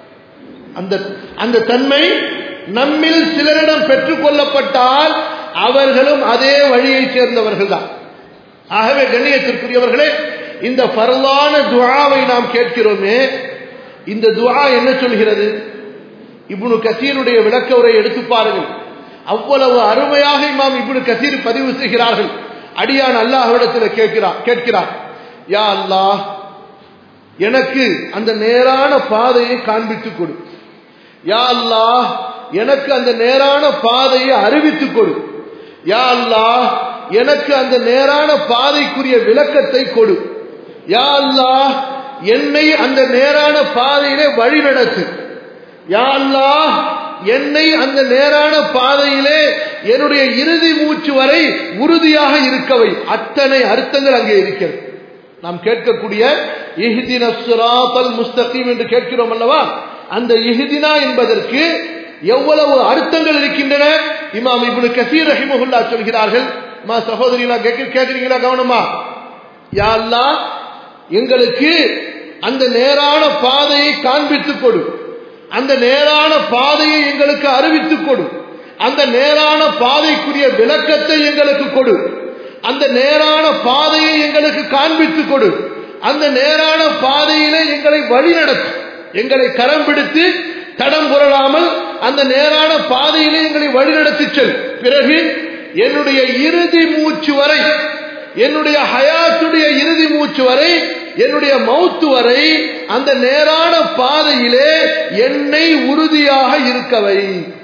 அந்த தன்மை நம்மில் சிலரிடம் பெற்றுக் கொள்ளப்பட்டால் அவர்களும் அதே வழியை சேர்ந்தவர்கள் தான். ஆகவே கண்ணியத்திற்குரியவர்களே, இந்த ஃபர்லான துஆவை நாம் கேட்கிறோமே, இந்த துஆ என்ன சொல்கிறது? இப்னு கஸீருடைய விளக்க உரை எடுத்து பாருங்கள். அவ்வளவு அருமையாக இமாம் இப்னு கஸீர் பதிவு செய்கிறார்கள். அடியான் அல்லாஹ்விடத்தில் கேட்கிறார், யா அல்லாஹ், எனக்கு அந்த நேரான பாதையை காண்பித்துக் கொடு. யா அல்லாஹ், எனக்கு அந்த நேரான பாதையை அறிவித்துக் கொடு. யா அல்லாஹ், எனக்கு அந்த நேரான பாதைக்குரிய விளக்கத்தை கொடு. யா அல்லாஹ், என்னை அந்த நேரான பாதையிலே வழி நடத்து. யா அல்லாஹ், என்னை அந்த நேரான பாதையிலே என்னுடைய இறுதி மூச்சு வரை உறுதியாக இருக்கவை. அத்தனை அர்த்தங்கள் அங்கே இருக்கிறது. நாம் கேட்கக்கூடிய இஹ்தினஸ் ஸிராத்தல் முஸ்தகீம் என்று கேட்கிறோம் அல்லவா, அந்த இஹ்தினா என்பதற்கு எவ்வளவு அர்த்தங்கள் இருக்கின்றன இமாம் இப்னு கஸீர் ரஹிமஹுல்லாஹ் சொல்கிறார்கள். மா சகோதரிகளா கேட்கிறீங்களா? கவனமா. யா அல்லாஹ், எங்களுக்கு அந்த நேரான பாதையை காண்பித்துக் கொடு, அந்த நேரான பாதையை எங்களுக்கு அறிவித்துக் கொடு, அந்த நேரான பாதைக்குரிய விளக்கத்தை எங்களுக்கு கொடு, அந்த நேரான பாதையை எங்களுக்கு காண்பித்துக் கொடு, அந்த நேரான பாதையிலே எங்களை வழிநடத்து, எங்களை கரம் பிடித்து தடம் புரளாமல் அந்த நேரான பாதையிலே எங்களை வழிநடத்தி செல். பிறகு என்னுடைய இறுதி மூச்சு வரை, என்னுடைய ஹயாத்துடைய இறுதி மூச்சு வரை, என்னுடைய மௌத்து வரை அந்த நேரான பாதையிலே என்னை உறுதியாக இருக்கவை.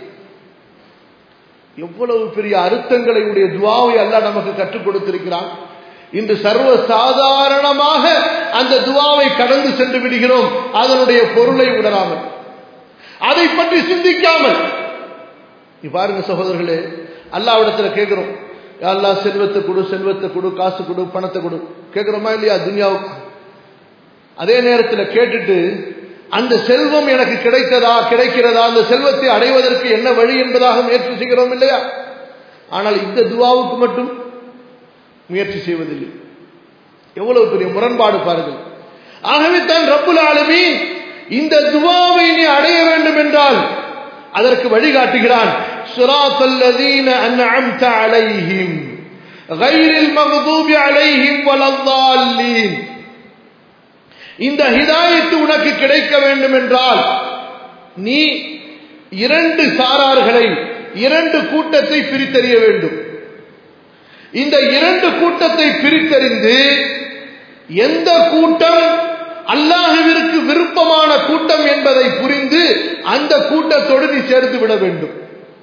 எவ்வளவு பெரிய அர்த்தங்களை உடைய துஆவை அல்லாஹ் நமக்கு கற்றுக் கொடுத்திருக்கிறான். இன்று சர்வ சாதாரணமாக அந்த துஆவை கடந்து சென்று விடுகிறோம், அதனுடைய பொருளை உணராமல், அதை பற்றி சிந்திக்காமல். பாருங்க சகோதரர்களே, அல்லாஹ்விடத்துல கேட்கிறோம், யா அல்லாஹ் செல்வத்தை கொடு, செல்வத்தை கொடு, காசு கொடு, பணத்தை கொடு, கேட்கிறோமா இல்லையா துன்யாவுக்கு? அதே நேரத்தில் கேட்டுட்டு அந்த செல்வம் எனக்கு கிடைக்கிறதா, அந்த செல்வத்தை அடைவதற்கு என்ன வழி என்பதாக முயற்சி செய்கிறோம் இல்லையா? ஆனால் இந்த துஆவுக்கு மட்டும் முயற்சி செய்வதில்லை. எவ்வளவு பெரிய முரண்பாடு பாருங்கள். ஆகவே தான் ரப்புல் ஆலமீன் இந்த துஆவை நீ அடைய வேண்டும் என்றால் அதற்கு வழிகாட்டுகிறான். ஸிராத்தல் லதீன அன்அம்த அலைஹிம் கைரில் மக்தூபி அலைஹிம் வலல்லாலீன். இந்த ஹிதாயத்து உனக்கு கிடைக்க வேண்டும் என்றால் நீ இரண்டு சாரார்களை, இரண்டு கூட்டத்தை பிரித்தறிய வேண்டும். இந்த இரண்டு கூட்டத்தை பிரித்தறிந்து எந்த கூட்டம் அல்லாஹ்விற்கு விருப்பமான கூட்டம் என்பதை புரிந்து அந்த கூட்டத்தோடு நீ சேர்ந்து விட வேண்டும்.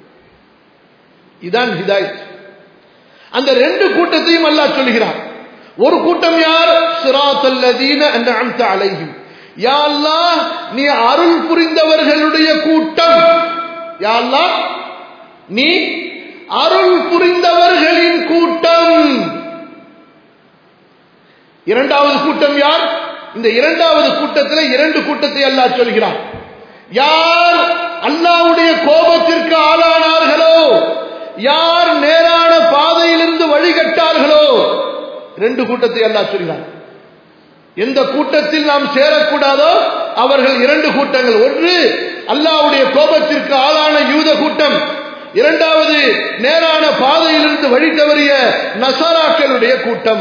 இதான் ஹிதாயத். அந்த ரெண்டு கூட்டத்தையும் அல்லாஹ் சொல்கிறான். ஒரு கூட்டம் யார்? ஸிராத்தல் லதீன அன்அம்த அலைஹிம். யா அல்லாஹ், நீ அருள் புரிந்தவர்களுடைய கூட்டம். யா அல்லாஹ், நீ அருள் புரிந்தவர்களின் கூட்டம். இரண்டாவது கூட்டம் யார்? இந்த இரண்டாவது கூட்டத்தில் இரண்டு கூட்டத்தை அல்லாஹ் சொல்கிறான். யார் அல்லாஹ்வுடைய கோபத்திற்கு ஆளானார்களோ, யார் நேரான பாதையிலிருந்து வழிகட்டார்களோ, ரெண்டு கூட்டத்தை அல்லாஹ் சொல்கிறான். எந்த கூட்டத்தில் நாம் சேரக்கூடாதோ அவர்கள் இரண்டு கூட்டங்கள். ஒன்று அல்லாஹ்வுடைய கோபத்திற்கு ஆளான யூத கூட்டம், இரண்டாவது நேரான பாதையிலிருந்து வழி தவறிய நசாராக்களுடைய கூட்டம்.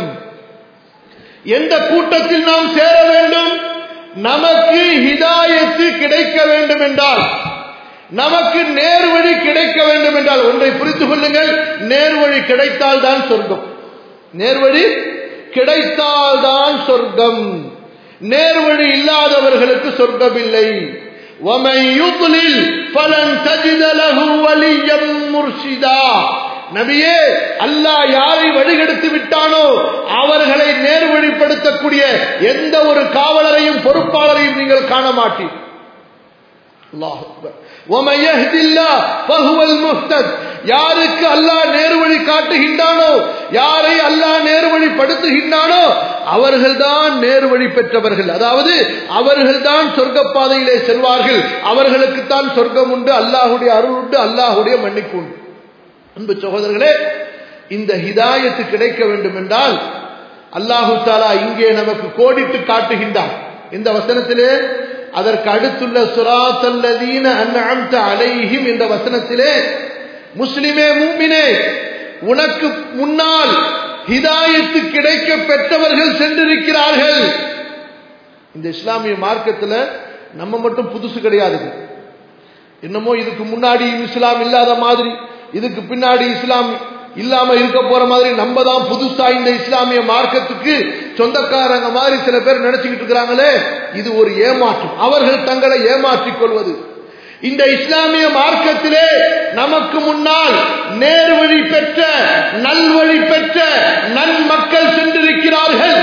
எந்த கூட்டத்தில் நாம் சேர வேண்டும்? நமக்கு ஹிதாயத்து கிடைக்க வேண்டும் என்றால், நமக்கு நேர்வழி கிடைக்க வேண்டும் என்றால், ஒன்றை புரிந்து கொள்ளுங்கள், நேர்வழி கிடைத்தால் தான் சொர்க்கம். நேர்வழி கிடைத்தால்தான் சொர்க்கம். நேர்வழி இல்லாதவர்களுக்கு சொர்க்கம் இல்லை. وَمَن يُضْلِلْ فَلَن تَجِدَ لَهُ وَلِيًّا مُرْشِدًا. நபியே, அல்லாஹ் யாரை வழிகெடுத்து விட்டானோ அவர்களை நேர்வழிப்படுத்தக்கூடிய எந்த ஒரு காவலரையும் பொறுப்பாளரையும் நீங்கள் காண மாட்டீர். அல்லாஹ் அக்பர். وَمَن يَهْدِ اللَّهُ فَهُوَ الْمُهْتَدِ. யாருக்கு அல்லாஹ் நேர்வழி காட்டுகின்றானோ, யாரை அல்லாஹ் நேர்வழிப்படுத்துகின்றானோ அவர்கள்தான் நேர்வழி பெற்றவர்கள். அதாவது அவர்கள்தான் சொர்க்க பாதையிலே செல்வார்கள். அவர்களுக்குத்தான் சொர்க்கம் உண்டு, அல்லாஹ்வுடைய அருள் உண்டு, அல்லாஹ்வுடைய மன்னிப்பு உண்டு. அன்பு சகோதரர்களே, இந்த ஹிதாயத்து கிடைக்க வேண்டும் என்றால் அல்லாஹு தஆலா இங்கே நமக்கு கோடிட்டு காட்டுகின்றான். இந்த வசனத்திலே, அதற்கு அடுத்துள்ள ஸிராத்தல் லதீன அன்அம்த அலைஹிம் என்ற வசனத்திலே, முஸ்லிமே மூமினே, உனக்கு முன்னால் ஹிதாயத்து கிடைக்க பெற்றவர்கள் சென்றிருக்கிறார்கள். இந்த இஸ்லாமிய மார்க்கத்தில் நம்ம மட்டும் புதுசு கிடையாது. என்னமோ இதுக்கு முன்னாடி இஸ்லாம் இல்லாத மாதிரி, இதுக்கு பின்னாடி இஸ்லாம் இல்லாம இருக்க போற மாதிரி நம்ம தான் புதுசா இந்த இஸ்லாமிய மார்க்கத்துக்கு சொந்தக்காரங்க மாதிரி சில பேர் நினைச்சுக்கிட்டு இருக்கிறாங்களே, இது ஒரு ஏமாற்றம். அவர்கள் தங்களை ஏமாற்றிக் கொள்வது. இந்த இஸ்லாமிய மார்க்கத்திலே நமக்கு முன்னால் நேர்வழி பெற்ற, நல்வழி பெற்ற நன்மக்கள் சென்றிருக்கிறார்கள்.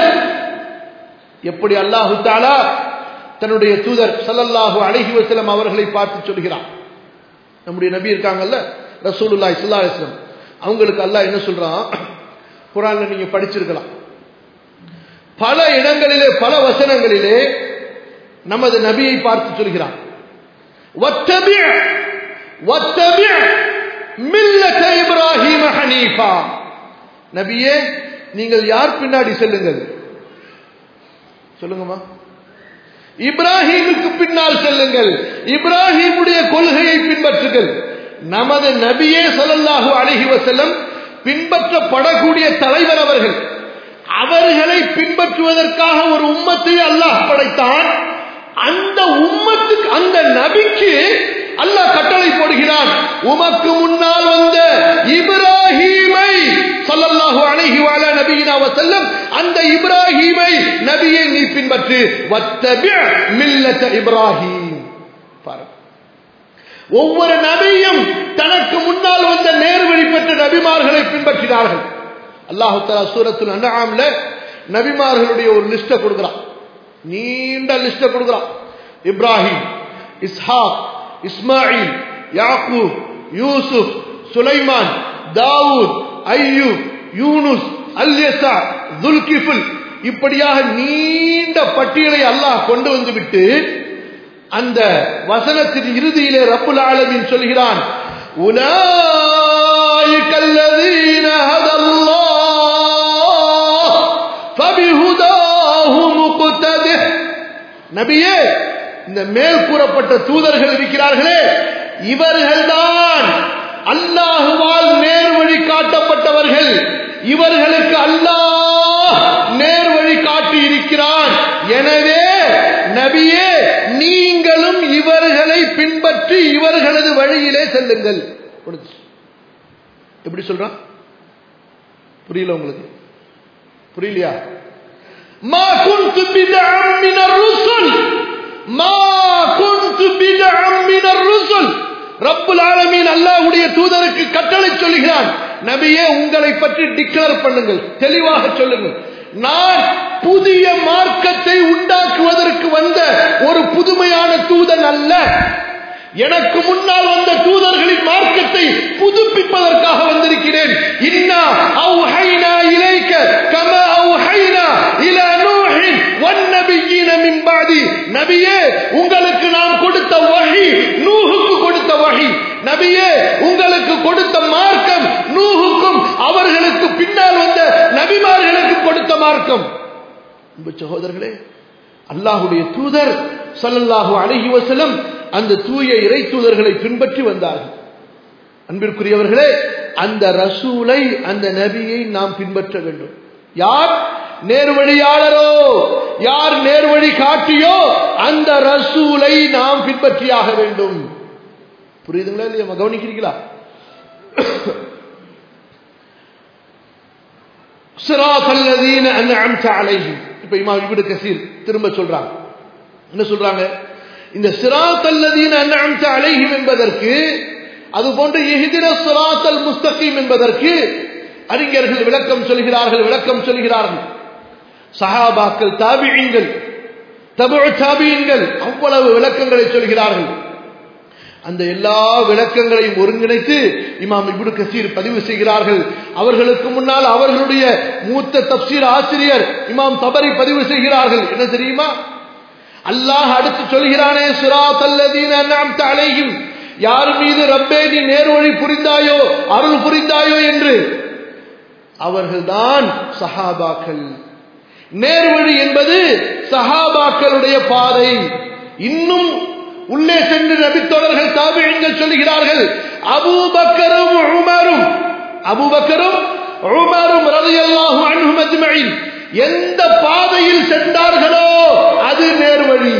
எப்படி அல்லாஹு தஆலா தன்னுடைய தூதர் ஸல்லல்லாஹு அலைஹி வஸல்லம் அவர்களை பார்த்து சொல்கிறான். நம்முடைய நபி இருக்காங்கல்ல, ரசூலுல்லாஹி ஸல்லல்லாஹு அலைஹி வஸல்லம், அவங்களுக்கு அல்லாஹ் என்ன சொல்றான்? குர்ஆன்ல நீங்க படிச்சிருக்கலாம். பல இடங்களிலே, பல வசனங்களிலே நமது நபியை பார்த்து சொல்கிறான், வத்தபி' மில்லத இப்ராஹீம் ஹனீஃபா. நபியே, நீங்கள் யார் பின்னாடி செல்லுங்கள்? சொல்லுங்கம்மா. இப்ராஹீமுக்கு பின்னால் செல்லுங்கள், இப்ராஹீமுடைய கொள்கையை பின்பற்றுங்கள். நமது நபியே ஸல்லல்லாஹு அலைஹி வஸல்லம் பின்பற்றப்படக்கூடிய தலைவர் அவர்கள். அவர்களை பின்பற்றுவதற்காக ஒரு உம்மத்தை அல்லாஹ் படைத்தான். அந்த உம்மத்துக்கு, அந்த நபிக்கு அல்லாஹ் கட்டளை போடுகிறான், உமக்கு முன்னால் வந்த இப்ராஹீமை ஸல்லல்லாஹு அலைஹி வஸல்லம் நபியினா வஸல்லம், அந்த இப்ராஹீமை நபியை நீ பின்பற்று. வத்தபி' மில்லத இப்ராஹீம். பாருங்க, ஒவ்வொரு நபியும் தனக்கு முன்னால் வந்த நேர்வழி பெற்ற நபிமார்களை பின்பற்றினார்கள். அல்லாஹ் தஆலா சூரத்துல் அன்ஆம்ல நபிமார்களுடைய ஒரு லிஸ்ட் கொடுக்கிறான், நீண்ட லிஸ்ட் கொடுக்கிறான். இப்ராஹிம், இஸ்ஹாக், இஸ்மாயில், யாக்கூப், யூசுப், சுலைமான், தாவூத், அய்யூப், யூனுஸ், அல்யஸா, துல்கிஃபில், இப்படியாக நீண்ட பட்டியலை அல்லாஹ் கொண்டு வந்து விட்டு அந்த வசனத்தின் இறுதியிலே ரப்புல் ஆலமீன் சொல்கிறான், உலாயிகல்லதீன ஹதல்லாஹ் ஃபபிஹுதாஹு முக்ததிஹ். நபியே, இந்த மேல் கூறப்பட்ட தூதர்கள் இருக்கிறார்களே, இவர்கள்தான் அல்லாஹ்வால் நேர்வழி காட்டப்பட்டவர்கள். இவர்களுக்கு அல்லாஹ் நேர்வழி காட்டி இருக்கிறான். எனவே நபியே, நீங்களும் இவர்களை பின்பற்றி இவர்களது வழியிலே செல்லுங்கள். எப்படி சொல்றான்? புரியல உங்களுக்கு? புரியலையா? மா குன்து பிதஅம் மினர் ருசுல், மா குன்து பிதஅம் மினர் ருசுல். ரப்புல் ஆலமீன் அல்லாஹ்வுடைய தூதருக்கு கட்டளை சொல்கிறான், நபியே, உங்களை பற்றி டிக்ளேர் பண்ணுங்கள், தெளிவாக சொல்லுங்கள். நான் புதிய மார்க்கத்தை உண்டாக்குவதற்கு வந்த ஒரு புதுமையான தூதன் அல்ல. எனக்கு முன்னால் வந்த தூதர்களின் மார்க்கத்தை புதுப்பிப்பதற்காக வந்திருக்கிறேன். இன்னா அவ்ஹைனா இலைக கமா அவ்ஹைனா இலா நூஹின் வன் நபிய்யின கொடுத்த மார்க்கம் நூஹுக்கும் அவர்களுக்கு பின்னால் வந்த நபிமார்களுக்கு கொடுத்த மார்க்கம். அன்பு சகோதரர்களே, அல்லாஹ்வுடைய தூதர் ஸல்லல்லாஹு அலைஹி வஸல்லம் அந்த தூய இறை தூதர்களை பின்பற்றி வந்தார்கள். அன்பிற்குரியவர்களே, அந்த ரசூலை, அந்த நபியை நாம் பின்பற்ற வேண்டும். யார் நேர்வழியாளரோ, யார் நேர்வழி காட்டியோ அந்த ரசூலை நாம் பின்பற்றியாக வேண்டும். புரியுதுங்களா இல்லையா? கவனிக்கிறீங்களா? ஸிராத்தல் லதீன அன்அம்த அலைஹிம். இப்ப இமாம் இப்னு கஸீர் திரும்ப சொல்றாங்க. என்ன சொல்றாங்க? இந்த ஸிராத்தல் லதீன அன்அம்த அலைஹிம் என்பதற்கு, அதுபோன்று இஹ்தினஸ் ஸிராத்தல் முஸ்தகீம் என்பதற்கு அறிஞர்கள் விளக்கம் சொல்கிறார்கள். சஹாபாக்கள், தாபிஈன்கள், தபுஉ தாபிஈன்கள் அவ்வளவு விளக்கங்களை சொல்கிறார்கள். அந்த எல்லா விளக்கங்களையும் ஒருங்கிணைத்து இமாம் இப்னு கஸீர் பதிவு செய்கிறார்கள். அவர்களுக்கு முன்னால் அவர்களுடைய மூத்த தப்சீர் ஆசிரியர் இமாம் தபரி பதிவு செய்கிறார்கள். என்ன தெரியுமா? அல்லாஹ் அடுத்து சொல்கிறானே, ஸிராத்தல் லதீன அன்அம்த அலைஹிம், யார் மீது ரப்பே நீ நேர்வழி புரிந்தாயோ, அருள் புரிந்தாயோ என்று, அவர்கள்தான் சஹாபாக்கள். நேர்வழி என்பது சஹாபாக்களுடைய பாதை. இன்னும் உள்ளே சென்று நபித்தோழர்கள், தாபிஈன்கள் சொல்கிறார்கள், அபூபக்கரும் உமரும் ரலியல்லாஹு அன்ஹும் அஜ்மஈன் எந்த பாதையில் சென்றார்களோ அது நேர்வழி.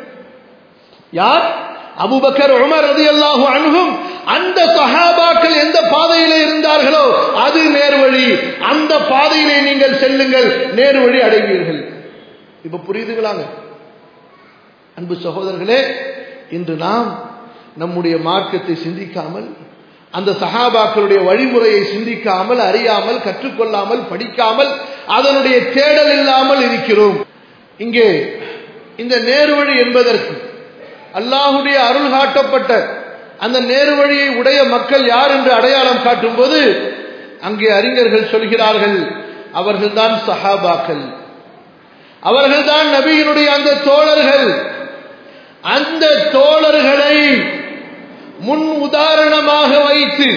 யார்? அபூபக்கர், உமர் ரலியல்லாஹு அன்ஹும். அந்த சஹாபாக்கள் எந்த பாதையிலே இருந்தார்களோ அது நேர்வழி. அந்த பாதையிலே நீங்கள் செல்லுங்கள், நேர்வழி அடைவீர்கள். இப்ப புரியுதுங்களாங்க? அன்பு சகோதரர்களே, இன்று நாம் நம்முடைய மார்க்கத்தை சிந்திக்காமல், அந்த சஹாபாக்களுடைய வழிமுறையை சிந்திக்காமல், அறியாமல், கற்றுக்கொள்ளாமல், படிக்காமல், அதனுடைய தேடல் இல்லாமல் இருக்கிறோம். இங்கே இந்த நேர்வழி என்பதற்கு அல்லாஹ்வுடைய அருள் காட்டப்பட்ட அந்த நேர்வழியை உடைய மக்கள் யார் என்று அடையாளம் காட்டும் போது அங்கே அறிஞர்கள் சொல்கிறார்கள், அவர்கள்தான் சஹாபாக்கள், அவர்கள்தான் நபியினுடைய அந்த தோழர்கள். அந்த தோழர்களை முன் உதாரணமாக வைத்து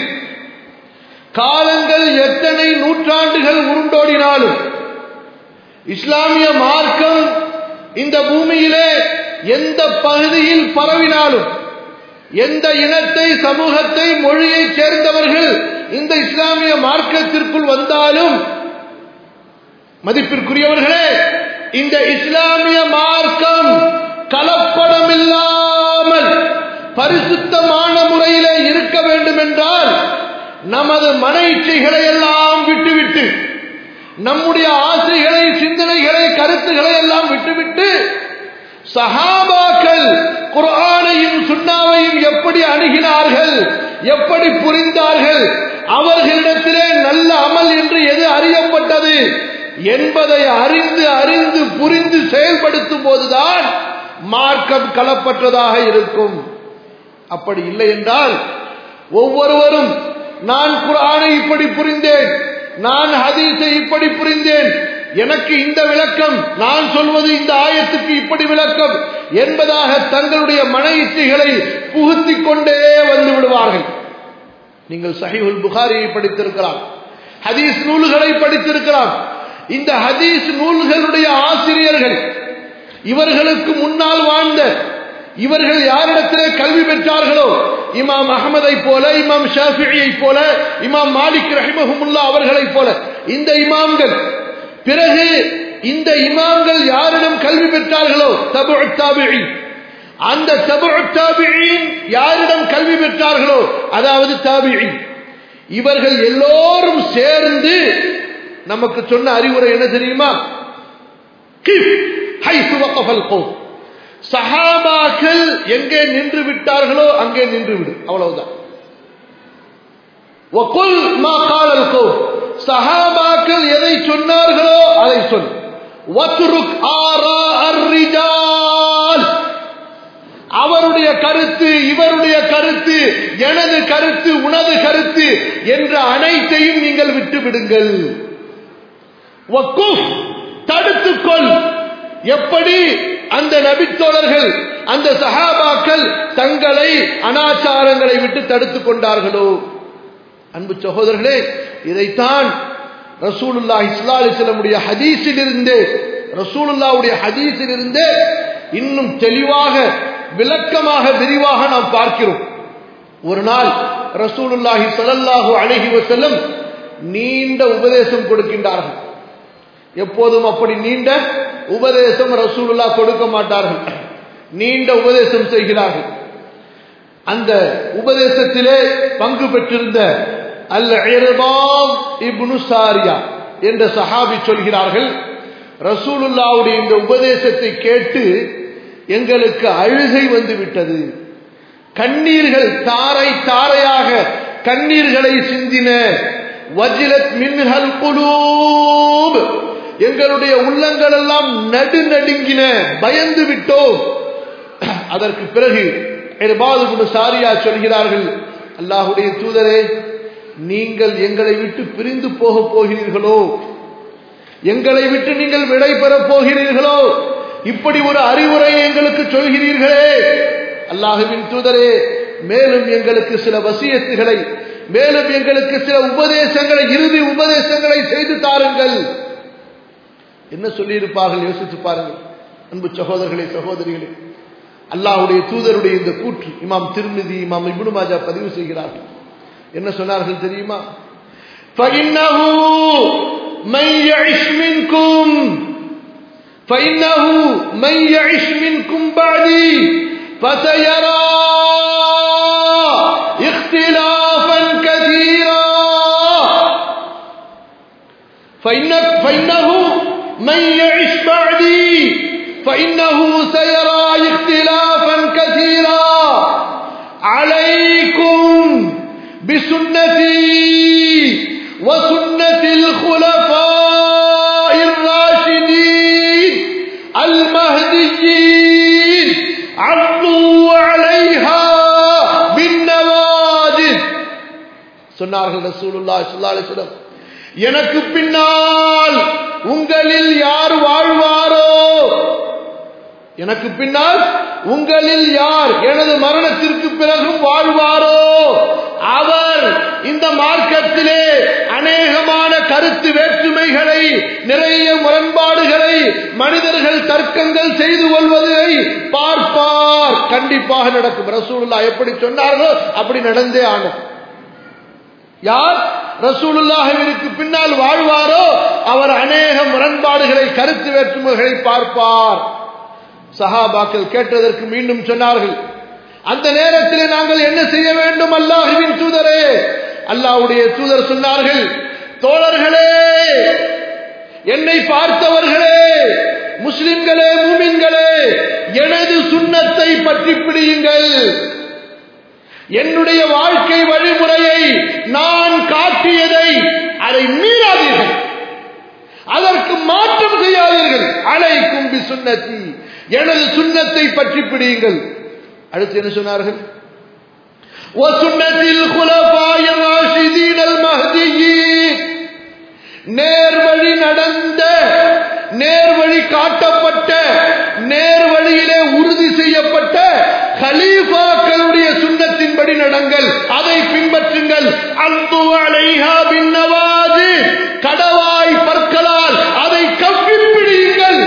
காலங்கள் எத்தனை நூற்றாண்டுகள் உருண்டோடினாலும், இஸ்லாமிய மார்க்கம் இந்த பூமியிலே எந்த பகுதியில் பரவினாலும், எந்த இனத்தை, சமூகத்தை, மொழியை சேர்ந்தவர்கள் இந்த இஸ்லாமிய மார்க்கத்திற்குள் வந்தாலும், மதிப்பிற்குரியவர்களே, இந்த இஸ்லாமிய மார்க்கம் கலப்படம் இல்லாமல் பரிசுத்தமான முறையிலே இருக்க வேண்டும் என்றால் நமது மன இச்சைகளை எல்லாம் விட்டுவிட்டு, நம்முடைய ஆசைகளை, சிந்தனைகளை, கருத்துக்களை எல்லாம் விட்டுவிட்டு, சஹாபாக்கள் குர்ஆனையும் சுன்னாவையும் எப்படி அணுகினார்கள், எப்படி புரிந்தார்கள், அவர்களிடத்திலே நல்ல அமல் என்று எது அறியப்பட்டது என்பதை அறிந்து புரிந்து செயல்படுத்தும் போதுதான் மார்க்கம் கலப்பற்றதாக இருக்கும். அப்படி இல்லை என்றால் ஒவ்வொருவரும் நான் குர்ஆனை இப்படி புரிந்தேன், நான் ஹதீஸை இப்படி புரிந்தேன், எனக்கு இந்த விளக்கம், நான் சொல்வது இந்த ஆயத்துக்கு இப்படி விளக்கம் என்பதாக தங்களுடைய மன இச்சைகளை புகுத்திக் கொண்டே வந்து விடுவார்கள். நீங்கள் சஹீஹுல் புகாரியை படித்திருக்கலாம், ஹதீஸ் நூல்களை படித்திருக்கலாம். இந்த ஹதீஸ் நூல்களுடைய ஆசிரியர்கள், இவர்களுக்கு முன்னால் வாழ்ந்த, இவர்கள் யாரிடத்திலே கல்வி பெற்றார்களோ, இமாம் அஹ்மதை போல, இமாம் ஷாஃபிஈயை போல, இமாம் மாலிக் ரஹிமஹுல்லாஹ் அவர்களைப் போல இந்த இமாம்கள், பிறகு இந்த இமாம்கள் யாரிடம் கல்வி பெற்றார்களோ, தபுஉ தாபிஈன், அந்த தபுஉ தாபிஈன் யாரிடம் கல்வி பெற்றார்களோ, அதாவது தாபிஈன், இவர்கள் எல்லோரும் சேர்ந்து நமக்கு சொன்ன அறிவுரை என்ன தெரியுமா? கிஃப் ஹைஸு வகஃபல் கௌம், சஹாபாக்கள் எங்கே நின்று விட்டார்களோ அங்கே நின்று விடு, அவ்வளவுதான். வகுல் மா காலல் கௌம், சஹாபாக்கள் எதை சொன்னார்களோ அதை சொல். வத்ருக் ஆரா அர்-ரிஜால், அவருடைய கருத்து, இவருடைய கருத்து, எனது கருத்து, உனது கருத்து என்ற அனைத்தையும் நீங்கள் விட்டு விடுங்கள். வக்குஃப், தடுத்துக்கொள். எப்படி அந்த நபித்தோழர்கள், அந்த சஹாபாக்கள் தங்களை அனாச்சாரங்களை விட்டு தடுத்துக் கொண்டார்களோ, அன்பு சகோதரர்களே, இதைத்தான் ரசூலுல்லாஹி ஸல்லல்லாஹு அலைஹி வஸல்லம் உடைய ஹதீஸிலிருந்து இன்னும் தெளிவாக விளக்கமாக விரிவாக நாம் பார்க்கிறோம். ஒரு நாள் ரசூலுல்லாஹி ஸல்லல்லாஹு அலைஹி வஸல்லம் நீண்ட உபதேசம் கொடுக்கின்றார்கள். எப்போதும் அப்படி நீண்ட உபதேசம் ரசூலுல்லாஹ் கொடுக்க மாட்டார்கள், நீண்ட உபதேசம் செய்கிறார்கள். அந்த உபதேசத்திலே பங்கு பெற்றிருந்த அல்-இர்பாத் இப்னு சாரியா என்ற சஹாபி சொல்கிறார்கள், ரசூலுல்லாஹ்வுடைய இந்த உபதேசத்தை கேட்டு எங்களுக்கு அழுகை வந்து விட்டது, கண்ணீர்கள் தாரை தாரையாக கண்ணீர்களை சிந்தின. வஜிலத் மின்ஹல் குலூப், எங்களுடைய உள்ளங்கள் எல்லாம் நடுநடுங்கின, பயந்து விட்டோம். அதற்கு பிறகு இர்பாத் இப்னு சாரியா சொல்கிறார்கள், அல்லாஹ்வுடைய தூதரே, நீங்கள் எங்களை விட்டு பிரிந்து போக போகிறீர்களோ, எங்களை விட்டு நீங்கள் விடை பெறப் போகிறீர்களோ, இப்படி ஒரு அறிவுரை எங்களுக்கு சொல்கிறீர்களே, அல்லாஹ்வின் தூதரே, மேலும் எங்களுக்கு சில வசியத்துகளை, மேலும் எங்களுக்கு சில உபதேசங்களை, இறுதி உபதேசங்களை செய்து தாருங்கள். என்ன சொல்லியிருப்பார்கள் யோசித்து பாருங்கள் அன்பு சகோதரர்களே, சகோதரிகளே. அல்லாஹ்வுடைய தூதருடைய இந்த கூற்று இமாம் திர்மிதி, இமாம் இப்னு மாஜா பதிவு செய்கிறார்கள். என்ன சொன்னார்கள் தெரியுமா? فَإِنَّهُ مَن يَعِشْ مِنكُم بَعْدِي فَسَيَرَى اخْتِلَافًا كَثِيرًا. فَإِنَّهُ مَن يَعِشْ بَعْدِي فَإِنَّهُ سَيَرَى اخْتِلَافًا كَثِيرًا. عَلَيْكُمْ بِسُنَّتِي وَسُنَّةِ الْخُلَفَاءِ الرَّاشِدِينَ الْمَهْدِيِّينَ عَضُّوا عَلَيْهَا بِالنَّوَاجِذِ. சொன்னார்கள் ரசூலுல்லாஹி ஸல்லல்லாஹு அலைஹி வஸல்லம், எனக்கு பின்னால் உங்களில் யார் வாழ்வாரோ, எனக்கு பின்னால் உங்களில் யார் எனது மரணத்திற்கு பிறகும் வாழ்வாரோ, அவர் இந்த மார்க்கத்திலே அநேகமான கருத்து வேற்றுமைகளை, நிறைய முரண்பாடுகளை, மனிதர்கள் தர்க்கங்கள் செய்து கொள்வதை பார்ப்பார். கண்டிப்பாக நடக்கும். ரசூலுல்லாஹ் எப்படி சொன்னார்களோ அப்படி நடந்தே ஆகும். யார் ரசூலுல்லாஹ்விற்கு பின்னால் வாழ்வாரோ அவர் அநேக முரண்பாடுகளை, கருத்து வேற்றுமைகளை பார்ப்பார். சஹாபாக்கள் கேட்டதற்கு மீண்டும் சொன்னார்கள், அந்த நேரத்தில் நாங்கள் என்ன செய்ய வேண்டும் அல்லாஹ்வின் தூதரே? அல்லாஹ்வுடைய தூதர் சொன்னார்கள், தோழர்களே, என்னை பார்த்தவர்களே, முஸ்லிம்களே, மூமின்களே, எனது சுன்னத்தை பற்றி பிடியுங்கள். என்னுடைய வாழ்க்கை வழிமுறையை நான் காட்டியதை அதை மீறாதீர்கள், அதற்கு மாற்றம் செய்யாதீர்கள். அலைக்கும் பிசுன்னதி, எனது சுன்னத்தை பற்றி பிடியுங்கள். அடுத்து என்ன சொன்னார்கள்? வசுன்னத்தில் குலஃபாயிர் ராஷிதீனல் மஹ்தியீன், நேர்வழி நடந்த, நேர்வழி காட்டப்பட்ட, நேர்வழியிலே உறுதி செய்யப்பட்ட கலீஃபாக்களுடைய சுன்னத்தின்படி நடங்கள், அதை பின்பற்றுங்கள். அல்து அலைஹா பின்னவாஜி, கடவாய் பற்களால் அதை கவ்வி பிடியுங்கள்.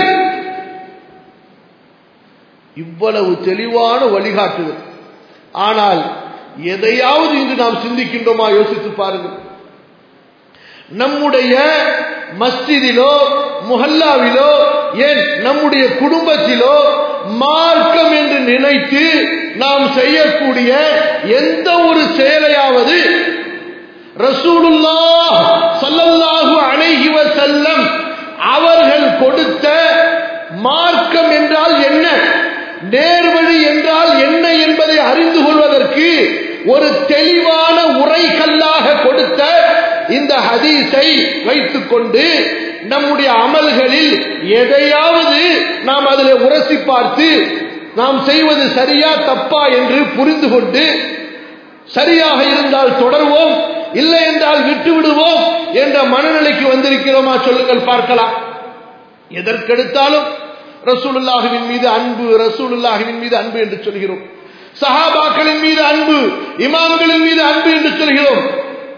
இவ்வளவு தெளிவான வழிகாட்டுதல். ஆனால் எதையாவது இன்று நாம் சிந்திக்கின்றோமா? யோசித்து பாருங்கள். நம்முடைய மஸ்ஜிதிலோ, முஹல்லாவிலோ, ஏன் நம்முடைய குடும்பத்திலோ மார்க்கம் என்று நினைத்து நாம் செய்யக்கூடிய எந்த ஒரு செயலையாவது ரசூலுல்லாஹ் ஸல்லல்லாஹு அலைஹி வஸல்லம் அவர்கள் கொடுத்த மார்க்கம் என்றால் என்ன, நேர்வழி என்றால் என்ன என்பதை அறிந்து கொள்வதற்கு ஒரு தெளிவான உரைக்கல்லாக கொடுத்த இந்த ஹதீஸை வைத்துக் கொண்டு நம்முடைய அமல்களில் எதையாவது நாம் அதில் உரசி பார்த்து நாம் செய்வது சரியா தப்பா என்று புரிந்து கொண்டு சரியாக இருந்தால் தொடர்வோம், இல்லை என்றால் விட்டு விடுவோம் என்ற மனநிலைக்கு வந்திருக்கிறோமா? சொல்லுங்கள் பார்க்கலாம். எதற்கெடுத்தாலும் ரசூலுல்லாஹ்வின் மீது அன்பு, ரசூலுல்லாஹ்வின் மீது அன்பு என்று சொல்கிறோம். சஹாபாக்களின் மீது அன்பு, இமாம்களின் மீது அன்பு என்று சொல்கிறோம்.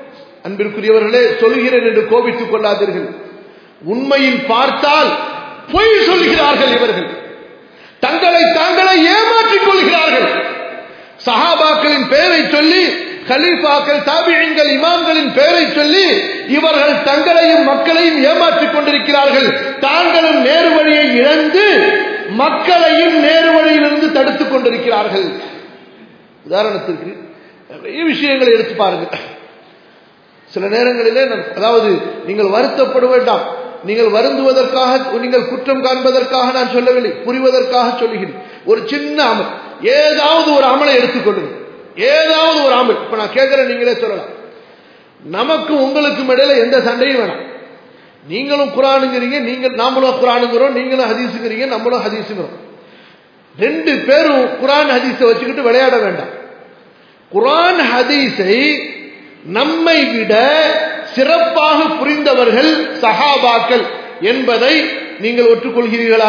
அன்பிற்குரியவர்களே, சொல்கிறேன் என்று கோபித்துக் கொள்ளாதீர்கள். உண்மையில் பார்த்தால் பொய் சொல்கிறார்கள். இவர்கள் தங்களை தாங்களே ஏமாற்றிக் கொள்கிறார்கள். சஹாபாக்களின் பெயரை சொல்லி, கலீஃபாக்கள், தாபிஈன்கள், இமாம்களின் பெயரை சொல்லி இவர்கள் தங்களையும் மக்களையும் ஏமாற்றிக் கொண்டிருக்கிறார்கள். தாங்களும் நேரு வழியை இழந்து மக்களையும் நேரு வழியிலிருந்து தடுத்துக் கொண்டிருக்கிறார்கள். உதாரணத்திற்கு நிறைய விஷயங்களை எடுத்து பாருங்கள். சில நேரங்களிலே அதாவது நீங்கள் வருத்தப்பட வேண்டாம், நீங்கள் வருந்துவதற்காக, நீங்கள் குற்றம் காண்பதற்காக நான் சொல்லவில்லை, புரிவதற்காக சொல்லுகிறேன். ஒரு சின்ன அமல், ஏதாவது ஒரு அமலை எடுத்துக்கொள்ளுங்கள். ஏதாவது ஒரு அமல். இப்ப நான் கேட்கிறேன், நீங்களே சொல்லலாம். நமக்கு உங்களுக்கும் இடையில எந்த சண்டையும் வேணாம். நீங்களும் குர்ஆனுங்கிறீங்க, நாமளும் குர்ஆனுங்கிறோம், நீங்களும் ஹதீஸுங்கிறீங்க, நம்மளும் ஹதீஸுங்கிறோம். ரெண்டு பேரும் குர்ஆன் ஹதீஸை வச்சுக்கிட்டு விளையாட வேண்டாம். குர்ஆன் ஹதீஸை நம்மை விட சிறப்பாக புரிந்தவர்கள் சஹாபாக்கள் என்பதை நீங்கள் ஒற்றுக்கொள்கிறீர்களா?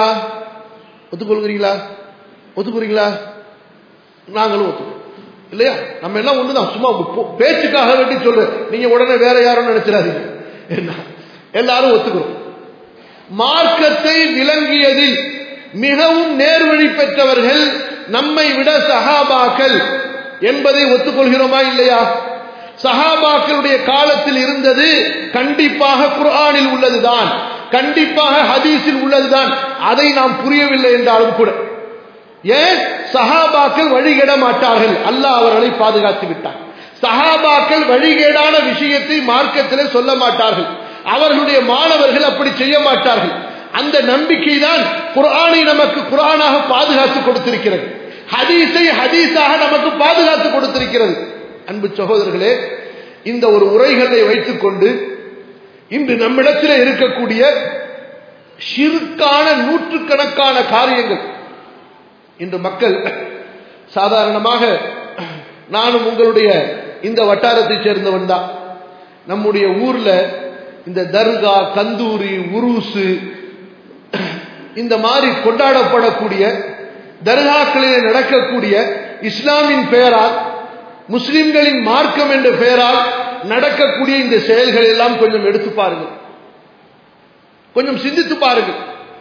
ஒத்துக்கிறீங்களா? நாங்களும் ஒத்துக்கிறோம் இல்லையா? நம்ம எல்லாம் ஒண்ணுதான். சும்மா பேச்சுக்காக வேண்டி சொல்லு, நீங்க உடனே வேற யாரும் நினைச்சிடாதீங்க. என்ன, எல்லாரும் ஒத்துக்கிறோம். மார்க்கத்தை விளங்கியதில் மிகவும் நேர்வழி பெற்றவர்கள் நம்மை விட சஹாபாக்கள் என்பதை ஒத்துக்கொள்கிறோமா இல்லையா? சஹாபாக்களுடைய காலத்தில் இருந்தது கண்டிப்பாக குர்ஆனில் உள்ளதுதான், கண்டிப்பாக ஹதீஸில் உள்ளதுதான். அதை நாம் புரியவில்லை என்றாலும் கூட, ஏன் சஹாபாக்கள் வழிகேட மாட்டார்கள், அல்லாஹ் அவர்களை பாதுகாத்து விட்டார். சஹாபாக்கள் வழிகேடான விஷயத்தை மார்க்கத்திலே சொல்ல மாட்டார்கள், அவர்களுடைய மாணவர்கள் அப்படி செய்ய மாட்டார்கள். அந்த நம்பிக்கை தான் குர்ஆனை நமக்கு குர்ஆனாக பாதுகாத்து கொடுத்திருக்கிறது, ஹதீஸை ஹதீஸாக நமக்கு பாதுகாத்து கொடுத்திருக்கிறது. அன்பு சகோதரர்களே, இந்த ஒரு உரைகளை வைத்துக் கொண்டு இன்று நம்மிடத்தில் இருக்கக்கூடிய ஷிர்கான நூற்றுக்கணக்கான காரியங்கள் இன்று மக்கள் சாதாரணமாக, நானும் உங்களுடைய இந்த வட்டாரத்தை சேர்ந்தவன் தான். நம்முடைய ஊர்ல இந்த தர்கா, கந்தூரி, உருசு, இந்த மாதிரி கொண்டாடப்படக்கூடிய தர்காக்களிலே நடக்கக்கூடிய இஸ்லாமின் பெயரால், முஸ்லிம்களின் மார்க்கம் என்ற பெயரால் நடக்கக்கூடிய இந்த செயல்கள் எல்லாம் கொஞ்சம் எடுத்து பாருங்கள், கொஞ்சம் சிந்தித்து பாருங்கள்.